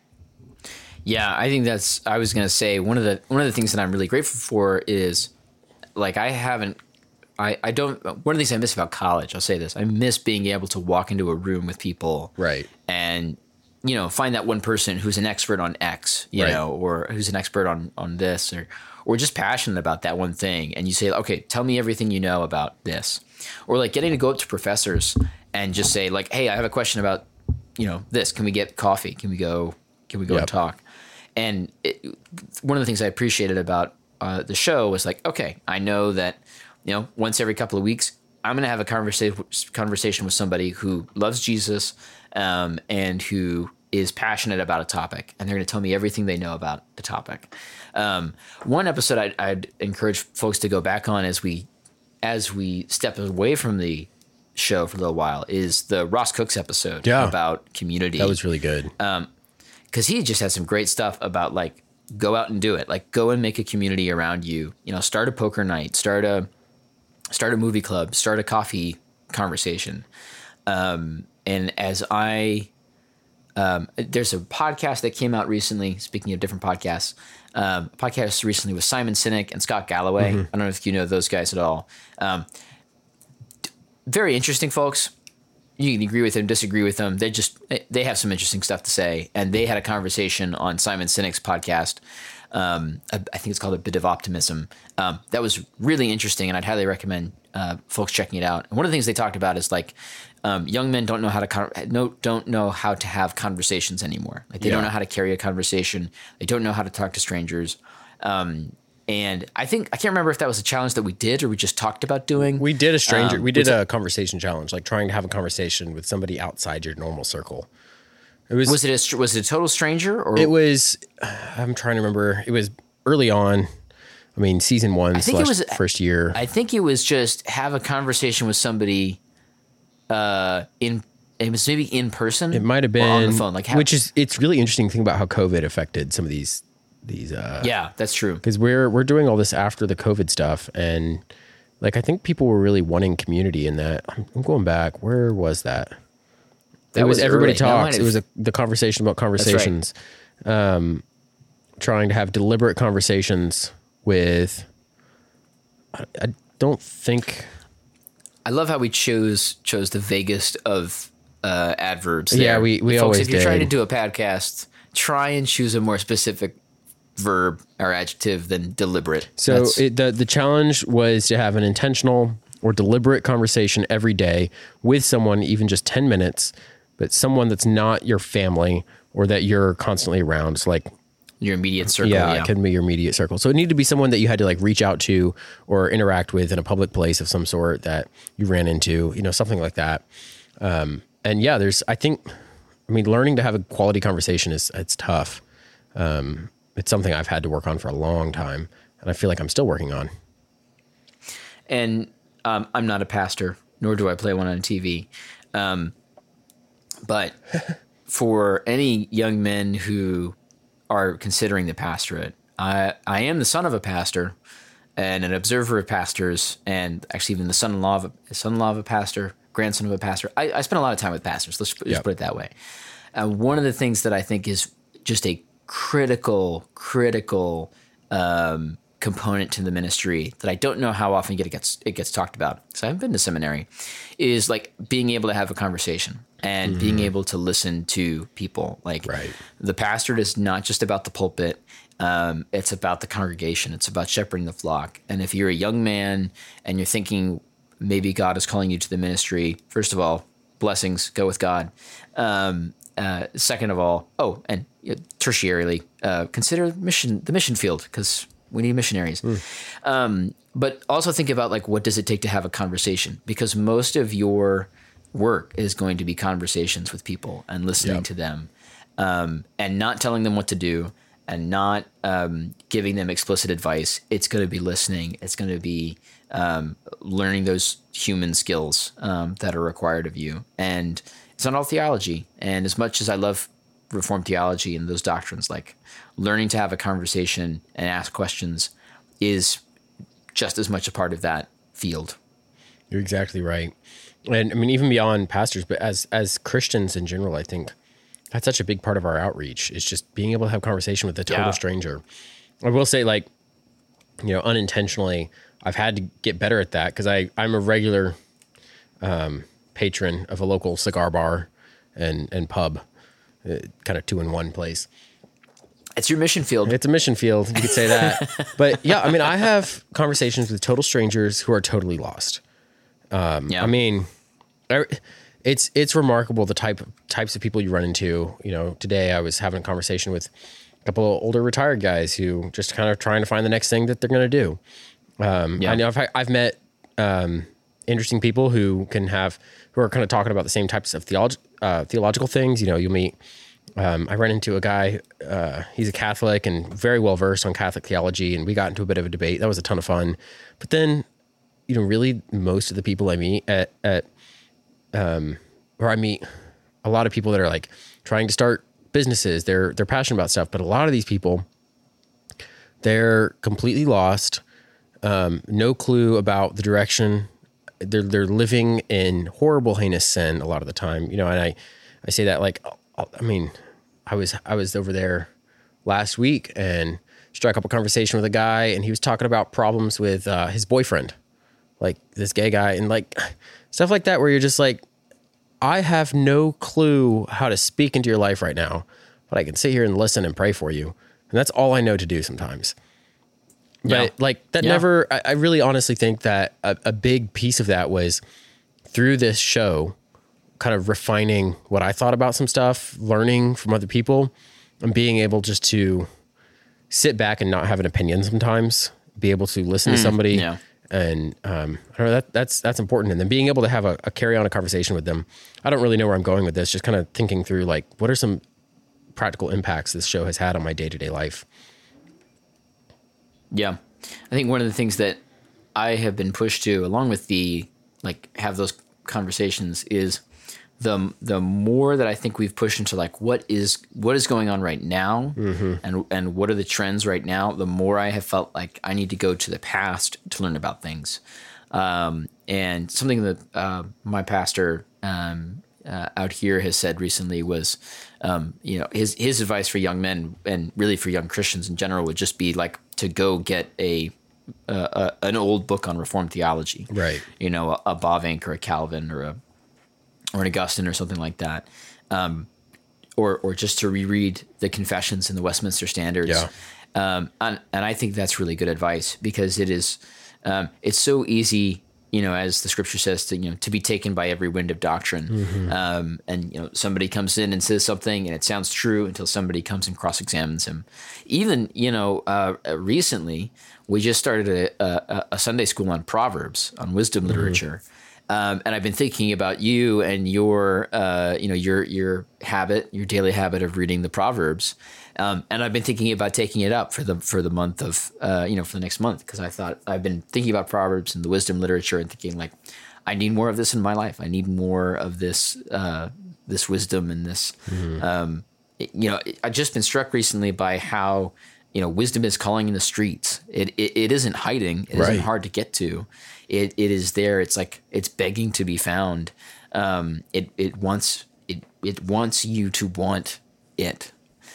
Yeah, I think that's. I was gonna say one of the one of the things that I'm really grateful for is, like, I haven't. I, I don't. One of the things I miss about college, I'll say this: I miss being able to walk into a room with people, Right. and you know, find that one person who's an expert on X, you Right. know, or who's an expert on on this, or or just passionate about that one thing, and you say, okay, tell me everything you know about this, or like getting to go up to professors and just say, like, hey, I have a question about, you know, this. Can we get coffee? Can we go? Can we go Yep. and talk? And it, one of the things I appreciated about uh, the show was like, okay, I know that, you know, once every couple of weeks, I'm going to have a conversation conversation with somebody who loves Jesus um, and who is passionate about a topic, and they're going to tell me everything they know about the topic. Um, one episode I'd, I'd encourage folks to go back on as we as we step away from the show for a little while is the Ross Cooks episode Yeah. about community. That was really good. Because he just has some great stuff about like go out and do it, like go and make a community around you. You know, start a poker night, start a start a movie club, start a coffee conversation. Um, and as I, um, there's a podcast that came out recently. Speaking of different podcasts, um, a podcast recently with Simon Sinek and Scott Galloway. Mm-hmm. I don't know if you know those guys at all. Um, very interesting folks. You can agree with them, disagree with them. They just they have some interesting stuff to say, and they had a conversation on Simon Sinek's podcast. Um, I, I think it's called A Bit of Optimism. Um, that was really interesting, and I'd highly recommend uh, folks checking it out. And one of the things they talked about is like um, young men don't know how to con- no, don't know how to have conversations anymore. Like they Yeah. don't know how to carry a conversation. They don't know how to talk to strangers. Um, And I think, I can't remember if that was a challenge that we did or we just talked about doing. We did a stranger. Um, we did was a conversation challenge, like trying to have a conversation with somebody outside your normal circle. It was. Was it a, str- was it a total stranger or It was. I'm trying to remember. It was early on. I mean, season one think it slash was- first year. I think it was just have a conversation with somebody uh, in, it was maybe in person. it might have been on the phone. Like have, which is it's really interesting to think about how COVID affected some of these these. Uh, yeah, that's true. because we're we're doing all this after the COVID stuff, and like I think people were really wanting community in that. I'm, I'm going back. Where was that? That it was, was everybody early. That might talks. It have- was a, the conversation about conversations. Um, trying to have deliberate conversations with. I, I don't think. I love how we chose chose the vaguest of uh, adverbs. Yeah, there. we- we Folks, always if you're trying to did. do a podcast, try and choose a more specific verb or adjective than deliberate. So That's- it, the the challenge was to have an intentional or deliberate conversation every day with someone, even just ten minutes, but someone that's not your family or that you're constantly around. So like, your immediate circle. yeah, Yeah, it can be your immediate circle. So it needed to be someone that you had to like reach out to or interact with in a public place of some sort that you ran into, you know, something like that. Um, and yeah, there's, I think, I mean, learning to have a quality conversation is, it's tough. Um, it's something I've had to work on for a long time, and I feel like I'm still working on. And um, I'm not a pastor, nor do I play one on T V. Um, but for any young men who are considering the pastorate, I I am the son of a pastor and an observer of pastors, and actually even the son-in-law of a, son-in-law of a pastor, grandson of a pastor. I, I spend a lot of time with pastors. Let's just Yep. put it that way. Uh, one of the things that I think is just a critical, critical um, component to the ministry that I don't know how often it gets it gets talked about, because I haven't been to seminary, is like being able to have a conversation and mm-hmm. being able to listen to people. Like Right. the pastorate is not just about the pulpit. Um, it's about the congregation. It's about shepherding the flock. And if you're a young man and you're thinking maybe God is calling you to the ministry, first of all, blessings, go with God. Um, uh, second of all, oh, and uh, tertiarily, uh, consider mission the mission field, because we need missionaries. Mm. Um, but also think about like, what does it take to have a conversation? Because most of your work is going to be conversations with people and listening Yep. to them, um, and not telling them what to do and not um, giving them explicit advice. It's going to be listening. It's going to be um, learning those human skills um, that are required of you. And it's not all theology. And as much as I love Reformed theology and those doctrines, like learning to have a conversation and ask questions is just as much a part of that field. You're exactly right. And I mean, even beyond pastors, but as as Christians in general, I think that's such a big part of our outreach, is just being able to have a conversation with a total Yeah. stranger. I will say, like, you know, unintentionally, I've had to get better at that, because I I'm a regular um, patron of a local cigar bar and and pub, uh, kind of two in one place. It's your mission field. It's a mission field, you could say that. But yeah, I mean, I have conversations with total strangers who are totally lost. Um, Yeah. I mean, I- it's it's remarkable the type types of people you run into. You know, today I was having a conversation with a couple of older retired guys who just kind of trying to find the next thing that they're going to do. Um, Yeah. I know I've, I've met um, interesting people who can have who are kind of talking about the same types of theolog- uh, theological things. You know, you'll meet. Um, I ran into a guy. Uh, he's a Catholic and very well versed on Catholic theology, and we got into a bit of a debate. That was a ton of fun. But then, you know, really most of the people I meet at, at um, or I meet a lot of people that are like trying to start businesses. They're, they're passionate about stuff, but a lot of these people, they're completely lost. Um, no clue about the direction. They're, they're living in horrible, heinous sin a lot of the time, you know, and I, I say that like, I mean, I was, I was over there last week and struck up a conversation with a guy, and he was talking about problems with, uh, his boyfriend, like this gay guy, and like stuff like that, where you're just like, I have no clue how to speak into your life right now, but I can sit here and listen and pray for you. And that's all I know to do sometimes. But yeah. like that yeah. never, I, I really honestly think that a, a big piece of that was through this show, kind of refining what I thought about some stuff, learning from other people, and being able just to sit back and not have an opinion sometimes, be able to listen mm, to somebody. Yeah. And um, I don't know, that that's, that's important. And then being able to have a, a carry on a conversation with them. I don't really know where I'm going with this, just kind of thinking through like, what are some practical impacts this show has had on my day-to-day life? Yeah. I think one of the things that I have been pushed to, along with the, like, have those conversations, is the the more that I think we've pushed into like what is what is going on right now, mm-hmm. and and what are the trends right now, the more I have felt like I need to go to the past to learn about things. Um, and something that uh, my pastor um, uh, out here has said recently was, um, you know, his his advice for young men and really for young Christians in general would just be like to go get a uh, a, an old book on Reformed theology, right? You know, a, a Bavinck or a Calvin or a or an Augustine or something like that, um, or or just to reread the Confessions and the Westminster Standards. Yeah. Um, and, and I think that's really good advice, because it is um, it's so easy, you know, as the Scripture says, to you know to be taken by every wind of doctrine. Mm-hmm. Um, and you know somebody comes in and says something and it sounds true until somebody comes and cross-examines him. Even you know uh, recently we just started a, a, a Sunday school on Proverbs, on wisdom mm-hmm. literature. Um, and I've been thinking about you and your, uh, you know, your your habit, your daily habit of reading the Proverbs, um, and I've been thinking about taking it up for the for the month of, uh, you know, for the next month, because I thought I've been thinking about Proverbs and the wisdom literature and thinking like, I need more of this in my life. I need more of this uh, this wisdom and this, mm-hmm. um, it, you know, I've just been struck recently by how, you know, wisdom is calling in the streets. It it, it isn't hiding. It right. isn't hard to get to. It it is there. It's like it's begging to be found. Um, it it wants it it wants you to want it.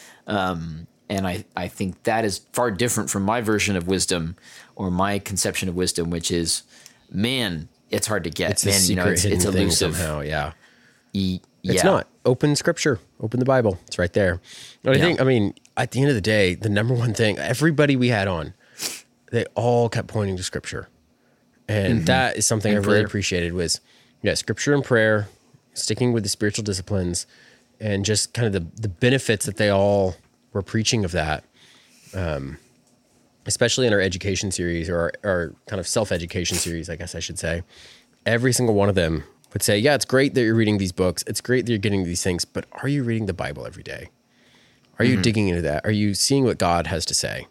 Um, and I, I think that is far different from my version of wisdom, or my conception of wisdom, which is, man, it's hard to get. It's man, a secret, you know, it's, hidden it's elusive. Thing somehow, yeah. E, yeah. It's not. Open Scripture. Open the Bible. It's right there. But I yeah. think, I mean, at the end of the day, the number one thing, everybody we had on, they all kept pointing to Scripture. And mm-hmm. that is something and I really prayer. appreciated was, yeah, Scripture and prayer, sticking with the spiritual disciplines, and just kind of the, the benefits that they all were preaching of that, um, especially in our education series, or our, our kind of self-education series, I guess I should say. Every single one of them would say, yeah, it's great that you're reading these books. It's great that you're getting these things, but are you reading the Bible every day? Are you mm-hmm. digging into that? Are you seeing what God has to say?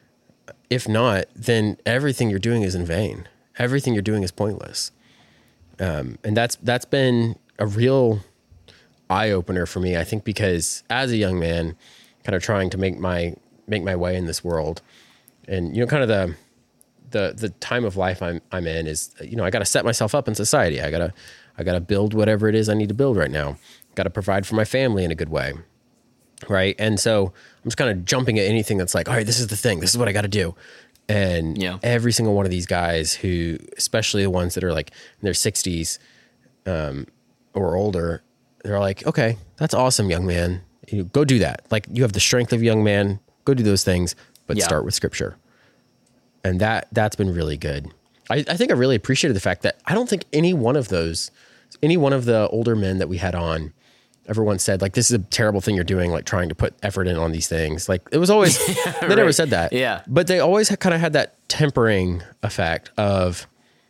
If not, then everything you're doing is in vain. Everything you're doing is pointless. Um, and that's, that's been a real eye opener for me, I think, because as a young man, kind of trying to make my, make my way in this world, and, you know, kind of the, the, the time of life I'm, I'm in is, you know, I got to set myself up in society. I gotta, I gotta build whatever it is I need to build right now. Got to provide for my family in a good way. Right. And so I'm just kind of jumping at anything that's like, all right, this is the thing, this is what I got to do. And yeah. every single one of these guys who, especially the ones that are like in their sixties um, or older, they're like, okay, that's awesome, young man. You go do that. Like, you have the strength of a young man. Go do those things, but yeah. start with Scripture. And that, that's been really good. I, I think I really appreciated the fact that I don't think any one of those, any one of the older men that we had on ever once said, like, this is a terrible thing you're doing, like trying to put effort in on these things. Like, it was always, yeah, they right. never said that. Yeah. But they always kind of had that tempering effect of,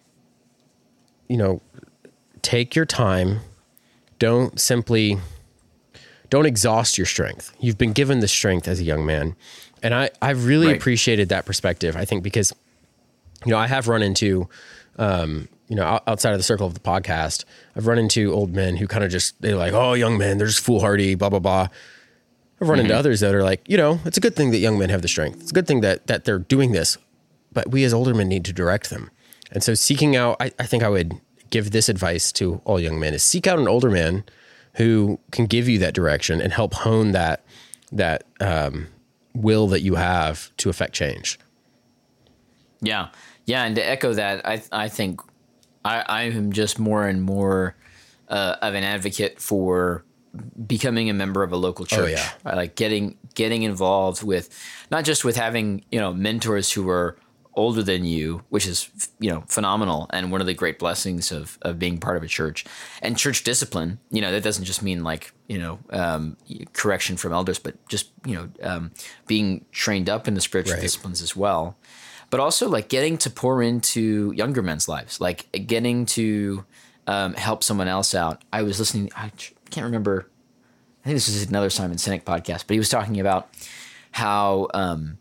you know, take your time. Don't simply, don't exhaust your strength. You've been given the strength as a young man. And I, I really right. appreciated that perspective, I think, because, you know, I have run into, um, you know, out- outside of the circle of the podcast, I've run into old men who kind of just, they're like, oh, young men, they're just foolhardy, blah, blah, blah. I've run mm-hmm. into others that are like, you know, it's a good thing that young men have the strength. It's a good thing that that they're doing this, but we as older men need to direct them. And so seeking out, I, I think I would give this advice to all young men is seek out an older man who can give you that direction and help hone that, that um, will that you have to affect change. Yeah. Yeah. And to echo that, I I think I, I am just more and more uh, of an advocate for becoming a member of a local church. Oh, yeah. Right? Like getting getting involved with, not just with having, you know, mentors who are older than you, which is, you know, phenomenal and one of the great blessings of of being part of a church. And church discipline, you know, that doesn't just mean like, you know, um, correction from elders, but just, you know, um, being trained up in the spiritual right. disciplines as well. But also like getting to pour into younger men's lives, like getting to um, help someone else out. I was listening, I can't remember, I think this was another Simon Sinek podcast, but he was talking about how um,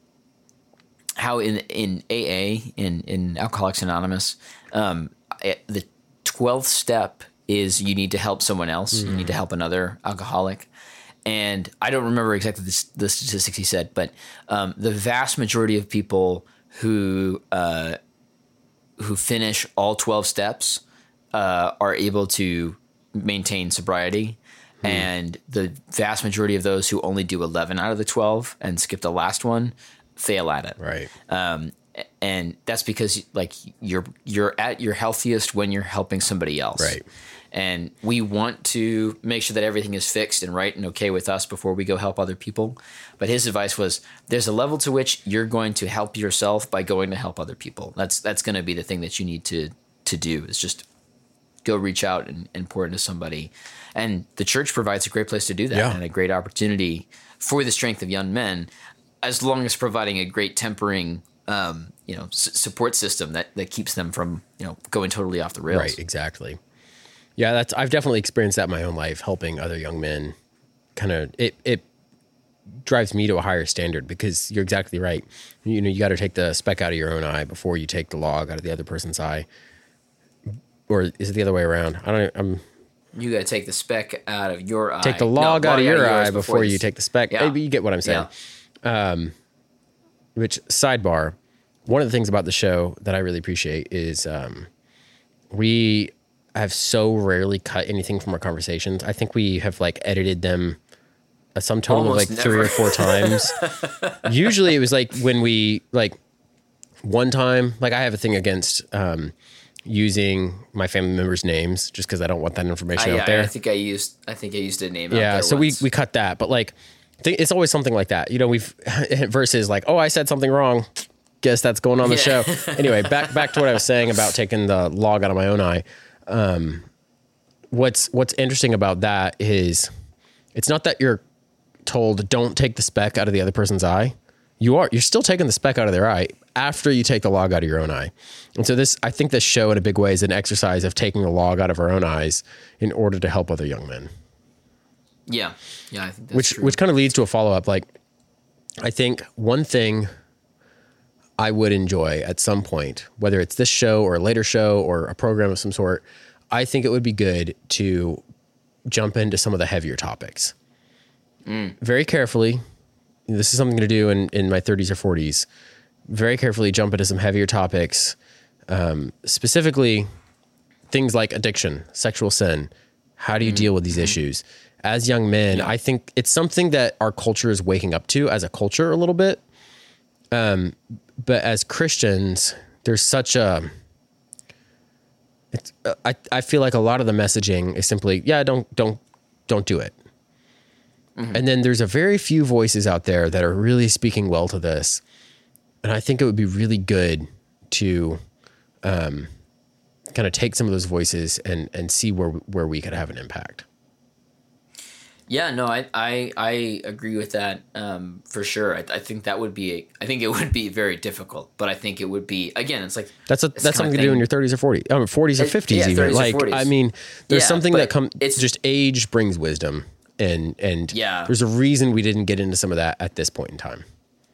how in in A A, in, in Alcoholics Anonymous, um, the twelfth step is you need to help someone else. Mm. You need to help another alcoholic. And I don't remember exactly the, the statistics he said, but um, the vast majority of people who uh, who finish all twelve steps uh, are able to maintain sobriety. Hmm. And the vast majority of those who only do eleven out of the twelve and skip the last one fail at it. Right. Um, and that's because like you're you're at your healthiest when you're helping somebody else. Right. And we want to make sure that everything is fixed and right and okay with us before we go help other people. But his advice was there's a level to which you're going to help yourself by going to help other people. That's that's going to be the thing that you need to to do is just go reach out and, and pour into somebody. And the church provides a great place to do that yeah. and a great opportunity for the strength of young men, as long as providing a great tempering um, you know, s- support system that, that keeps them from, you know, going totally off the rails. Right, exactly. Yeah, that's I've definitely experienced that in my own life, helping other young men. Kind of it it drives me to a higher standard because you're exactly right. You know, you got to take the speck out of your own eye before you take the log out of the other person's eye. Or is it the other way around? I don't. I'm. You got to take the speck out of your eye. Take the log no, out of your eye before, before you take the speck. Yeah. Maybe you get what I'm saying. Yeah. Um, which sidebar? One of the things about the show that I really appreciate is um, we. have so rarely cut anything from our conversations. I think we have like edited them a sum total Almost of like never. three or four times. Usually it was like when we like one time, like I have a thing against um, using my family members' names just because I don't want that information I, out I, there. I think I used, I think I used a name. Yeah. Out there So once. we, we cut that, but like, th- it's always something like that, you know, we've versus like, oh, I said something wrong. Guess that's going on the Yeah. show. Anyway, back, back to what I was saying about taking the log out of my own eye. Um, what's, what's interesting about that is it's not that you're told don't take the speck out of the other person's eye. You are, you're still taking the speck out of their eye after you take the log out of your own eye. And so this, I think this show in a big way is an exercise of taking the log out of our own eyes in order to help other young men. Yeah. Yeah. I think that's which, true. which kind of leads to a follow-up. Like, I think one thing I would enjoy at some point, whether it's this show or a later show or a program of some sort, I think it would be good to jump into some of the heavier topics. Mm. Very carefully. This is something to do in, in my thirties or forties. Very carefully jump into some heavier topics, um, specifically things like addiction, sexual sin. How do you mm. deal with these mm. issues? As young men, yeah. I think it's something that our culture is waking up to as a culture a little bit. Um, but as Christians, there's such a, it's, uh, I, I feel like a lot of the messaging is simply, yeah, don't, don't, don't do it. Mm-hmm. And then there's a very few voices out there that are really speaking well to this. And I think it would be really good to, um, kind of take some of those voices and, and see where, where we could have an impact. Yeah, no, I, I, I agree with that um, for sure. I, I think that would be, a, I think it would be very difficult, but I think it would be, again, it's like, that's a, that's something to do in your thirties or forties, I mean, forties or fifties yeah, even. Like, I mean, there's yeah, something that comes, it's just age brings wisdom, and, and yeah. there's a reason we didn't get into some of that at this point in time.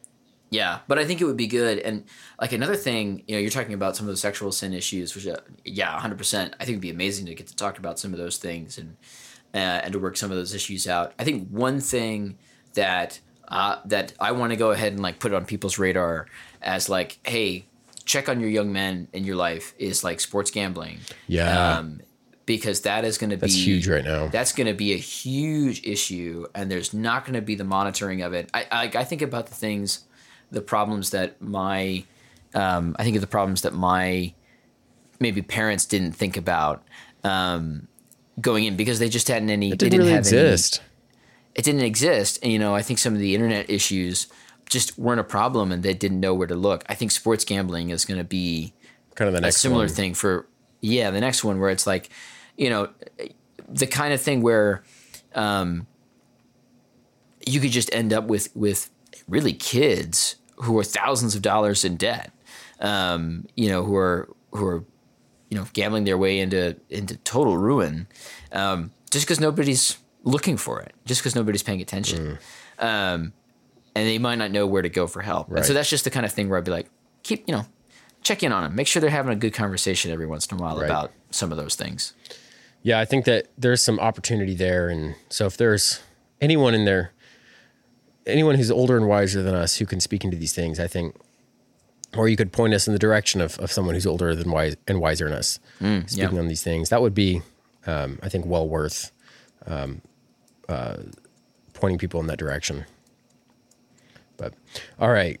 Yeah, but I think it would be good. And like another thing, you know, you're talking about some of the sexual sin issues, which, uh, yeah, one hundred percent. I think it'd be amazing to get to talk about some of those things and uh, and to work some of those issues out. I think one thing that uh, that I want to go ahead and like put on people's radar as like, hey, check on your young men in your life is like sports gambling. Yeah. Um, because that is going to be That's huge right now. That's going to be a huge issue, and there's not going to be the monitoring of it. I, I I think about the things, the problems that my, um, I think of the problems that my maybe parents didn't think about um, going in because they just hadn't any. It they didn't didn't really have exist. Any, it didn't exist, and you know I think some of the internet issues just weren't a problem, and they didn't know where to look. I think sports gambling is going to be Kind of the a next similar one. thing for yeah the next one where it's like, you know, the kind of thing where um, you could just end up with with really kids who are thousands of dollars in debt, um, you know, who are who are you know gambling their way into into total ruin, um, just because nobody's looking for it, just because nobody's paying attention, mm. um, and they might not know where to go for help. Right. And so that's just the kind of thing where I'd be like, keep you know. check in on them. Make sure they're having a good conversation every once in a while Right. about some of those things. Yeah, I think that there's some opportunity there. And so if there's anyone in there, anyone who's older and wiser than us who can speak into these things, I think, or you could point us in the direction of, of someone who's older than wise and wiser than us Mm, speaking yeah. on these things, that would be, um, I think, well worth um, uh, pointing people in that direction. But all right.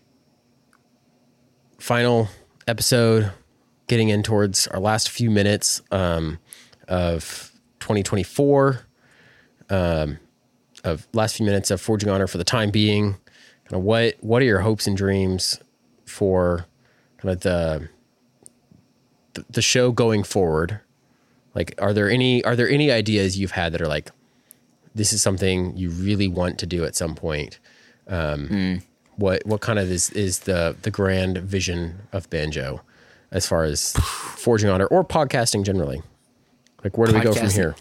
Final episode, getting in towards our last few minutes um, of twenty twenty-four, um, of last few minutes of Forging Honor for the time being. Kind of what what are your hopes and dreams for kind of the the, the show going forward? Like, are there any are there any ideas you've had that are like, this is something you really want to do at some point? Um, mm. What what kind of is is the the grand vision of Banjo as far as Forging Honor or podcasting generally? Like, where do we go from Podcasting. here?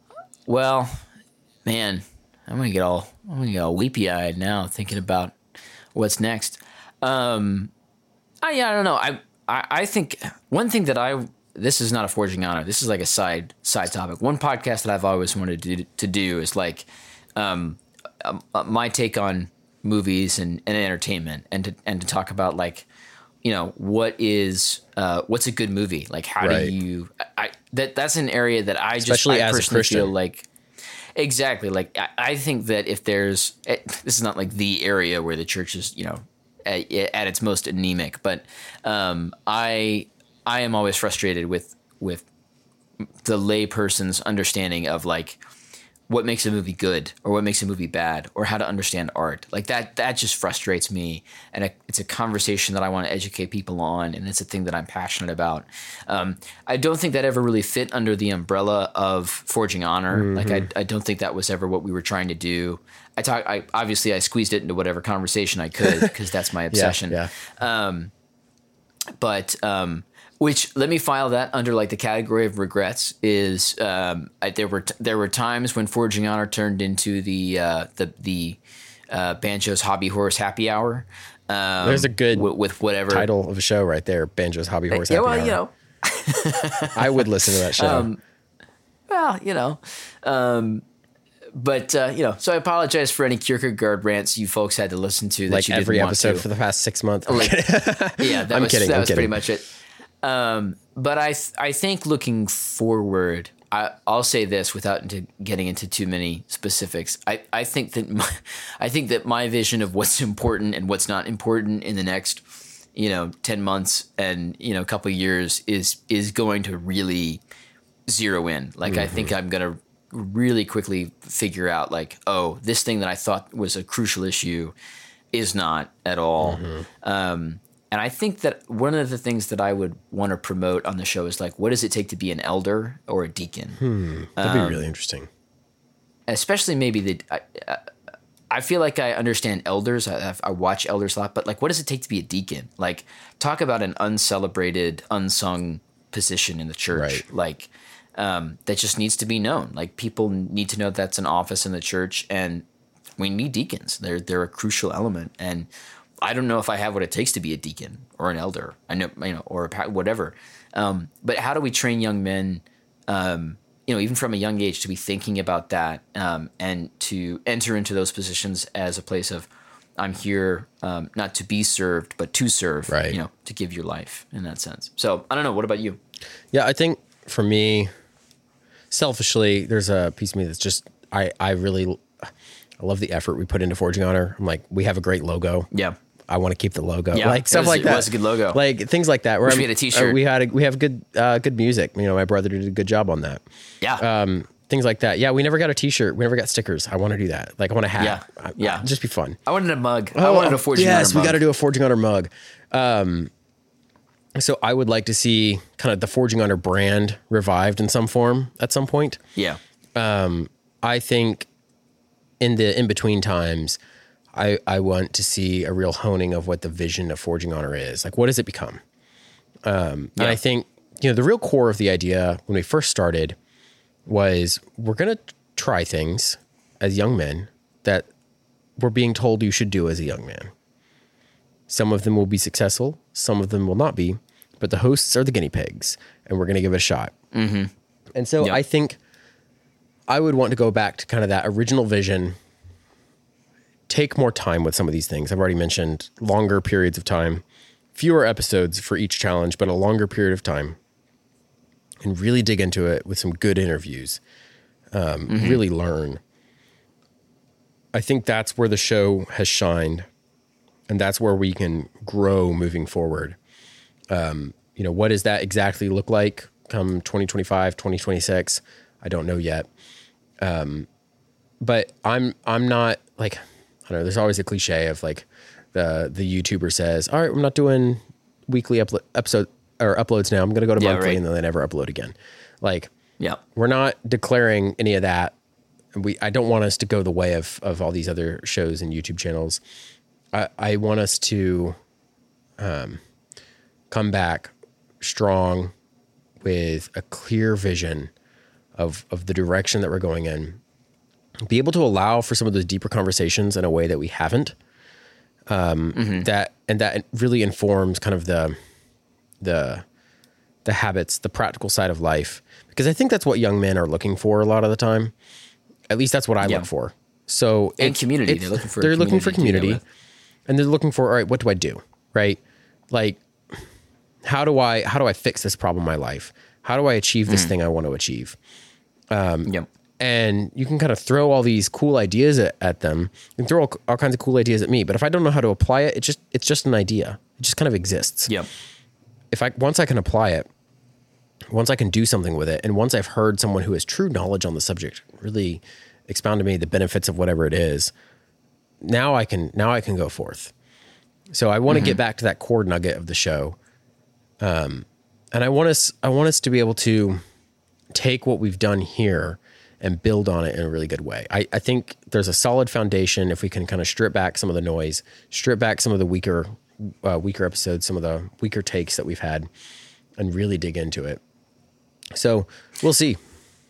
Well, man, I'm gonna get all I'm gonna get all weepy eyed now thinking about what's next. Um, I yeah, I don't know. I, I I think one thing that I this is not a Forging Honor. This is like a side side topic. One podcast that I've always wanted to do, to do is like um, uh, my take on movies and, and entertainment, and to and to talk about like, you know, what is uh, what's a good movie? Like, how Right. do you? I that that's an area that I Especially just I as a personally Christian. feel like exactly like I, I think that if there's it, this is not like the area where the church is, you know, at, at its most anemic, but um, I I am always frustrated with with the layperson's understanding of like what makes a movie good or what makes a movie bad or how to understand art. Like that, that just frustrates me. And it, it's a conversation that I want to educate people on. And it's a thing that I'm passionate about. Um, I don't think that ever really fit under the umbrella of Forging Honor. Mm-hmm. Like I, I don't think that was ever what we were trying to do. I talk, I obviously I squeezed it into whatever conversation I could because that's my obsession. Yeah, yeah. Um, but, um, Which let me file that under like the category of regrets is um, I, there were t- there were times when Forging Honor turned into the uh, the the uh, Banjo's Hobby Horse Happy Hour. Um, There's a good w- with whatever title of a show right there, Banjo's Hobby Horse yeah, Happy well, Hour. you know, I would listen to that show. Um, well, you know, um, but uh, you know, so I apologize for any Kierkegaard rants you folks had to listen to. That like you every didn't want episode to. for the past six months. Like, yeah, that I'm was kidding, that I'm was kidding. pretty much it. Um, but I th- I think looking forward, I, I'll say this without into getting into too many specifics. I, I think that my, I think that my vision of what's important and what's not important in the next, you know, ten months and you know a couple of years is is going to really zero in. Like mm-hmm. I think I'm gonna really quickly figure out like, oh, this thing that I thought was a crucial issue is not at all. Mm-hmm. Um, And I think that one of the things that I would want to promote on the show is like, what does it take to be an elder or a deacon? Hmm, that'd um, be really interesting. Especially maybe the, I, I feel like I understand elders. I, I watch elders a lot, but like, what does it take to be a deacon? Like, talk about an uncelebrated, unsung position in the church. Right. Like, um, that just needs to be known. Like, people need to know that's an office in the church, and we need deacons. They're they're a crucial element. And I don't know if I have what it takes to be a deacon or an elder. I know, you know, or a, pa- whatever. Um, but how do we train young men, um, you know, even from a young age, to be thinking about that um, and to enter into those positions as a place of, I'm here um, not to be served, but to serve, right. you know, to give your life in that sense. So I don't know. What about you? Yeah, I think for me, selfishly, there's a piece of me that's just, I, I really, I love the effort we put into Forging Honor. I'm like, we have a great logo. Yeah. I want to keep the logo, yeah, like stuff was, like that. It was a good logo, like things like that. Where we should get a T-shirt. Uh, we had a, we have good uh, good music. You know, my brother did a good job on that. Yeah, um, things like that. Yeah, we never got a T-shirt. We never got stickers. I want to do that. Like I want a hat. Yeah, I, yeah, just be fun. I wanted a mug. Oh, I wanted a Forging yes, Honor mug. we got to do a Forging Honor mug. Um, so I would like to see kind of the Forging Honor brand revived in some form at some point. Yeah. Um, I think in the in between times, I, I want to see a real honing of what the vision of Forging Honor is. Like, what does it become? Um, yeah. And I think, you know, the real core of the idea when we first started was we're going to try things as young men that we're being told you should do as a young man. Some of them will be successful. Some of them will not be. But the hosts are the guinea pigs, and we're going to give it a shot. Mm-hmm. And so yep. I think I would want to go back to kind of that original vision. Take more time with some of these things. I've already mentioned longer periods of time, fewer episodes for each challenge, but a longer period of time, and really dig into it with some good interviews. Um, mm-hmm. Really learn. I think that's where the show has shined, and that's where we can grow moving forward. Um, you know, what does that exactly look like come twenty twenty-five, twenty twenty-six? I don't know yet. Um, but I'm I'm not like... I don't know, there's always a cliche of like the the YouTuber says, all right, I'm not doing weekly uplo- episode or uploads now. I'm going to go to yeah, monthly right. and then they never upload again. Like, yeah, we're not declaring any of that. We I don't want us to go the way of of all these other shows and YouTube channels. I, I want us to um, come back strong with a clear vision of of the direction that we're going in. Be able to allow for some of those deeper conversations in a way that we haven't. Um, mm-hmm. That and that really informs kind of the the the habits, the practical side of life, because I think that's what young men are looking for a lot of the time. At least that's what I yeah. look for. So and community, they're looking for they're community looking for community, and they're looking for all right. What do I do? Right, like how do I how do I fix this problem in my life? How do I achieve this mm. thing I want to achieve? Um, yep. And you can kind of throw all these cool ideas at, at them. You can throw all, all kinds of cool ideas at me. But if I don't know how to apply it, it just it's just an idea. It just kind of exists. Yep. If I once I can apply it, once I can do something with it, and once I've heard someone who has true knowledge on the subject really expound to me the benefits of whatever it is, now I can now I can go forth. So I want to mm-hmm. get back to that core nugget of the show. Um, and I want us I want us to be able to take what we've done here and build on it in a really good way. I, I think there's a solid foundation if we can kind of strip back some of the noise, strip back some of the weaker, uh, weaker episodes, some of the weaker takes that we've had, and really dig into it. So we'll see.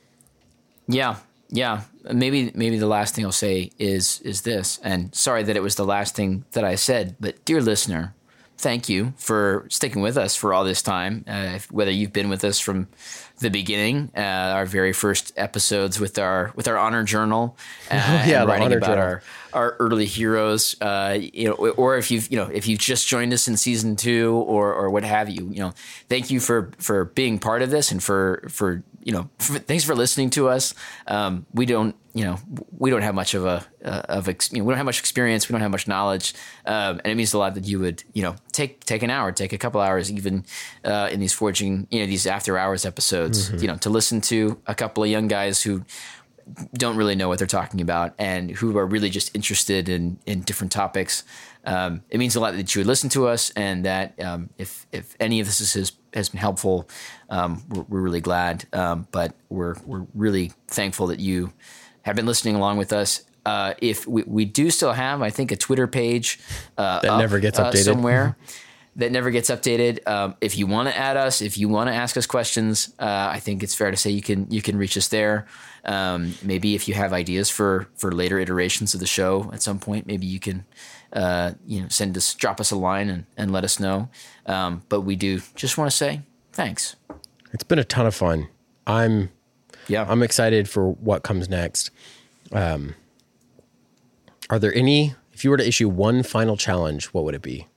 Yeah, yeah. Maybe maybe the last thing I'll say is is this. And sorry that it was the last thing that I said, but dear listener, thank you for sticking with us for all this time. Uh, whether you've been with us from the beginning, uh, our very first episodes with our with our honor journal, uh, oh, yeah, and writing honor about journal. our our early heroes, uh, you know, or if you've you know if you've just joined us in season two or or what have you, you know, thank you for for being part of this and for for you know for, thanks for listening to us. Um, we don't. You know, we don't have much of a uh, of ex- you know, we don't have much experience. We don't have much knowledge, um, and it means a lot that you would you know take take an hour, take a couple hours, even uh, in these forging you know these after hours episodes, mm-hmm. you know, to listen to a couple of young guys who don't really know what they're talking about and who are really just interested in in different topics. Um, it means a lot that you would listen to us, and that um, if if any of this is, has has been helpful, um, we're, we're really glad. Um, but we're we're really thankful that you have been listening along with us. Uh, if we, we do still have, I think, a Twitter page uh, that up, never gets updated uh, somewhere that never gets updated. Um, if you want to add us, if you want to ask us questions, uh, I think it's fair to say you can you can reach us there. Um, maybe if you have ideas for for later iterations of the show at some point, maybe you can uh, you know, send us, drop us a line and, and let us know. Um, but we do just want to say thanks. It's been a ton of fun. I'm, Yeah. I'm excited for what comes next. Um, are there any, if you were to issue one final challenge, what would it be?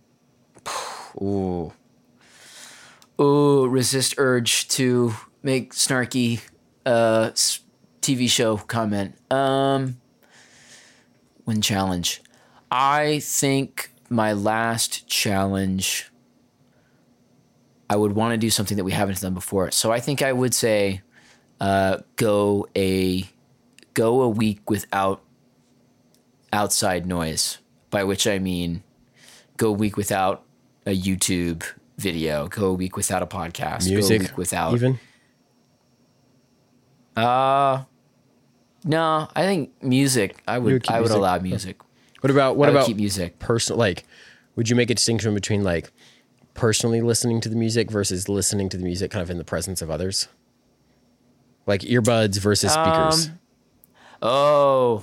Ooh. Ooh, resist urge to make snarky uh, T V show comment. Um, one challenge. I think my last challenge, I would want to do something that we haven't done before. So I think I would say uh, go a go a week without outside noise, by which I mean go a week without a YouTube video, go a week without a podcast, Music, go a week without even? Uh no, I think music. I would, would keep I would music? allow music. What about, what I would about keep music. personal, like, would you make a distinction between like personally listening to the music versus listening to the music kind of in the presence of others? Like earbuds versus speakers. Um, Oh.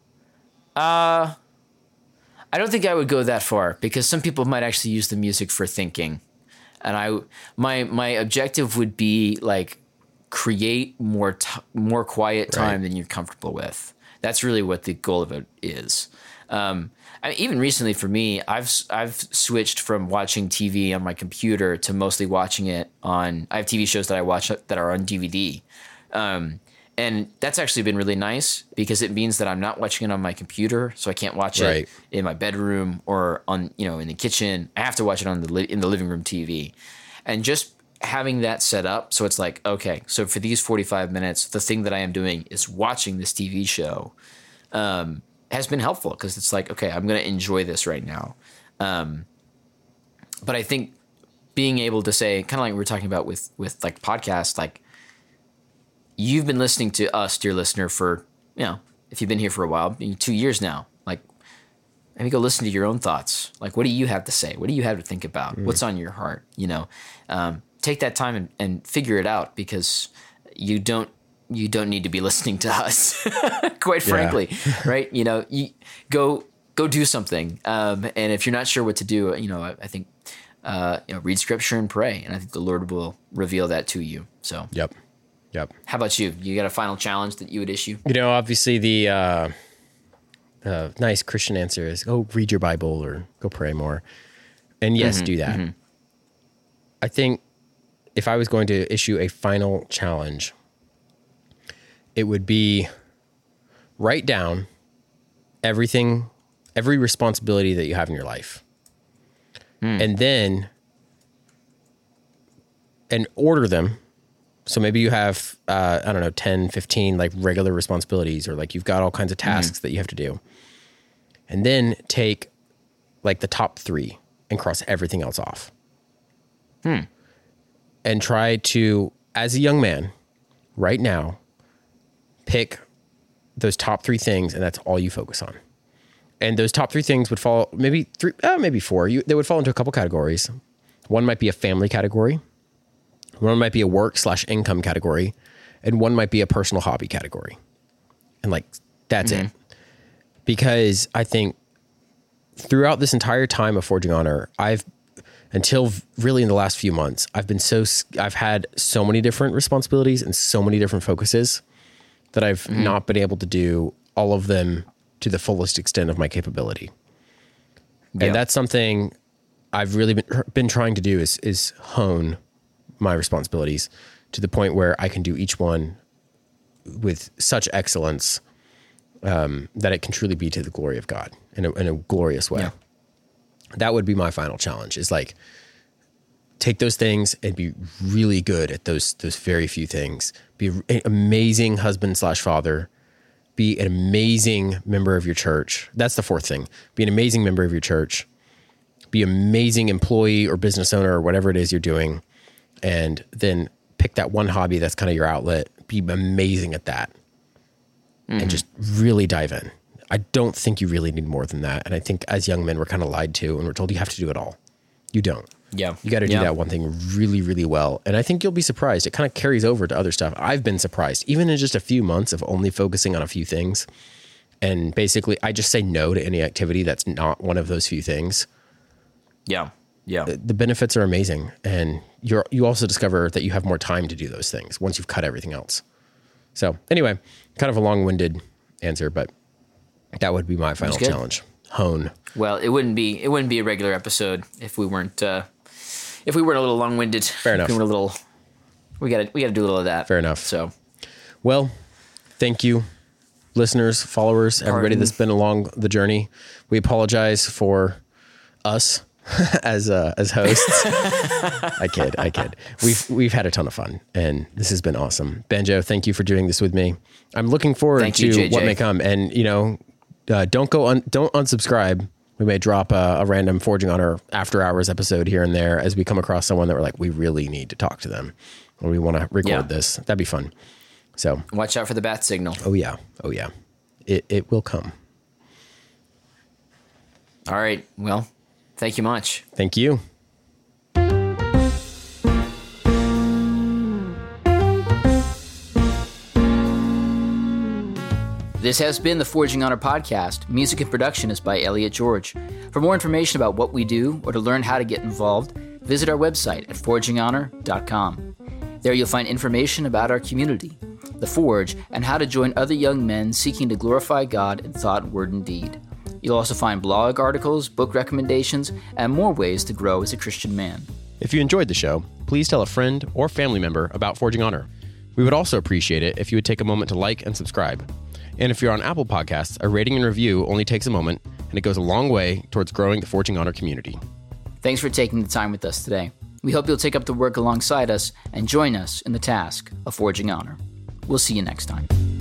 Uh I don't think I would go that far because some people might actually use the music for thinking. And I my my objective would be like create more t- more quiet time Right. than you're comfortable with. That's really what the goal of it is. Um, I mean, even recently for me, I've I've switched from watching T V on my computer to mostly watching it on. I have T V shows that I watch that are on D V D, um, and that's actually been really nice because it means that I'm not watching it on my computer, so I can't watch Right. it in my bedroom or on you know in the kitchen. I have to watch it on the li- in the living room T V, and just having that set up so it's like, okay, so for these forty-five minutes, the thing that I am doing is watching this T V show, um, has been helpful because it's like, okay, I'm going to enjoy this right now. Um, but I think being able to say, kind of like we were talking about with, with like podcasts, like you've been listening to us, dear listener, for, you know, if you've been here for a while, two years now, like maybe go listen to your own thoughts. Like, what do you have to say? What do you have to think about? Mm. What's on your heart? You know, um, take that time and, and figure it out because you don't, you don't need to be listening to us, quite frankly, Yeah. right? You know, you go, go do something. Um, and if you're not sure what to do, you know, I, I think, uh, you know, read scripture and pray. And I think the Lord will reveal that to you. So, Yep. Yep. How about you? You got a final challenge that you would issue? You know, obviously the uh, uh, nice Christian answer is go read your Bible or go pray more. And yes, Mm-hmm, do that. mm-hmm. I think if I was going to issue a final challenge, it would be write down everything, every responsibility that you have in your life. Mm. And then, and order them. So maybe you have, uh, I don't know, ten, fifteen like regular responsibilities, or like you've got all kinds of tasks mm-hmm. that you have to do. And then take like the top three and cross everything else off. Hmm. And try to, as a young man, right now, pick those top three things, and that's all you focus on. And those top three things would fall, maybe three, uh, maybe four. You, they would fall into a couple categories. One might be a family category. One might be a work slash income category. And one might be a personal hobby category. And like, that's mm-hmm. it. Because I think throughout this entire time of Forging Honor, I've, until really in the last few months, I've been so, I've had so many different responsibilities and so many different focuses that I've mm-hmm. not been able to do all of them to the fullest extent of my capability. Yeah. And that's something I've really been, been trying to do is, is hone my responsibilities to the point where I can do each one with such excellence um, that it can truly be to the glory of God in a, in a glorious way. Yeah. That would be my final challenge, is like, take those things and be really good at those, those very few things. Be an amazing husband slash father. Be an amazing member of your church. That's the fourth thing. Be an amazing member of your church. Be an amazing employee or business owner or whatever it is you're doing. And then pick that one hobby that's kind of your outlet. Be amazing at that. Mm-hmm. And just really dive in. I don't think you really need more than that. And I think as young men, we're kind of lied to and we're told you have to do it all. You don't. Yeah. You got to do yeah. that one thing really, really well. And I think you'll be surprised. It kind of carries over to other stuff. I've been surprised, even in just a few months of only focusing on a few things, And basically, I just say no to any activity that's not one of those few things. Yeah. Yeah. The, the benefits are amazing. And you're, you also discover that you have more time to do those things once you've cut everything else. So anyway, kind of a long-winded answer, but that would be my final challenge. Hone. Well, it wouldn't be it wouldn't be a regular episode if we weren't uh, if we weren't a little long-winded. Fair enough. If we were a little. We got to we got to do a little of that. Fair enough. So, well, thank you, listeners, followers, everybody that's been along the journey. We apologize for us as uh, as hosts. I kid, I kid. We've we've had a ton of fun, and this has been awesome. Banjo, thank you for doing this with me. I'm looking forward Thank to you, J J. what may come, and you know, uh, don't go un- don't unsubscribe. We may drop a, a random Forging Honor after hours episode here and there as we come across someone that we're like, we really need to talk to them, or we want to record Yeah. this. That'd be fun. So watch out for the bat signal. oh yeah, oh yeah, it it will come. All right. Well, thank you much. Thank you. This has been the Forging Honor podcast. Music and production is by Elliot George. For more information about what we do or to learn how to get involved, visit our website at forging honor dot com. There you'll find information about our community, the Forge, and how to join other young men seeking to glorify God in thought, word, and deed. You'll also find blog articles, book recommendations, and more ways to grow as a Christian man. If you enjoyed the show, please tell a friend or family member about Forging Honor. We would also appreciate it if you would take a moment to like and subscribe. And if you're on Apple Podcasts, a rating and review only takes a moment, and it goes a long way towards growing the Forging Honor community. Thanks for taking the time with us today. We hope you'll take up the work alongside us and join us in the task of Forging Honor. We'll see you next time.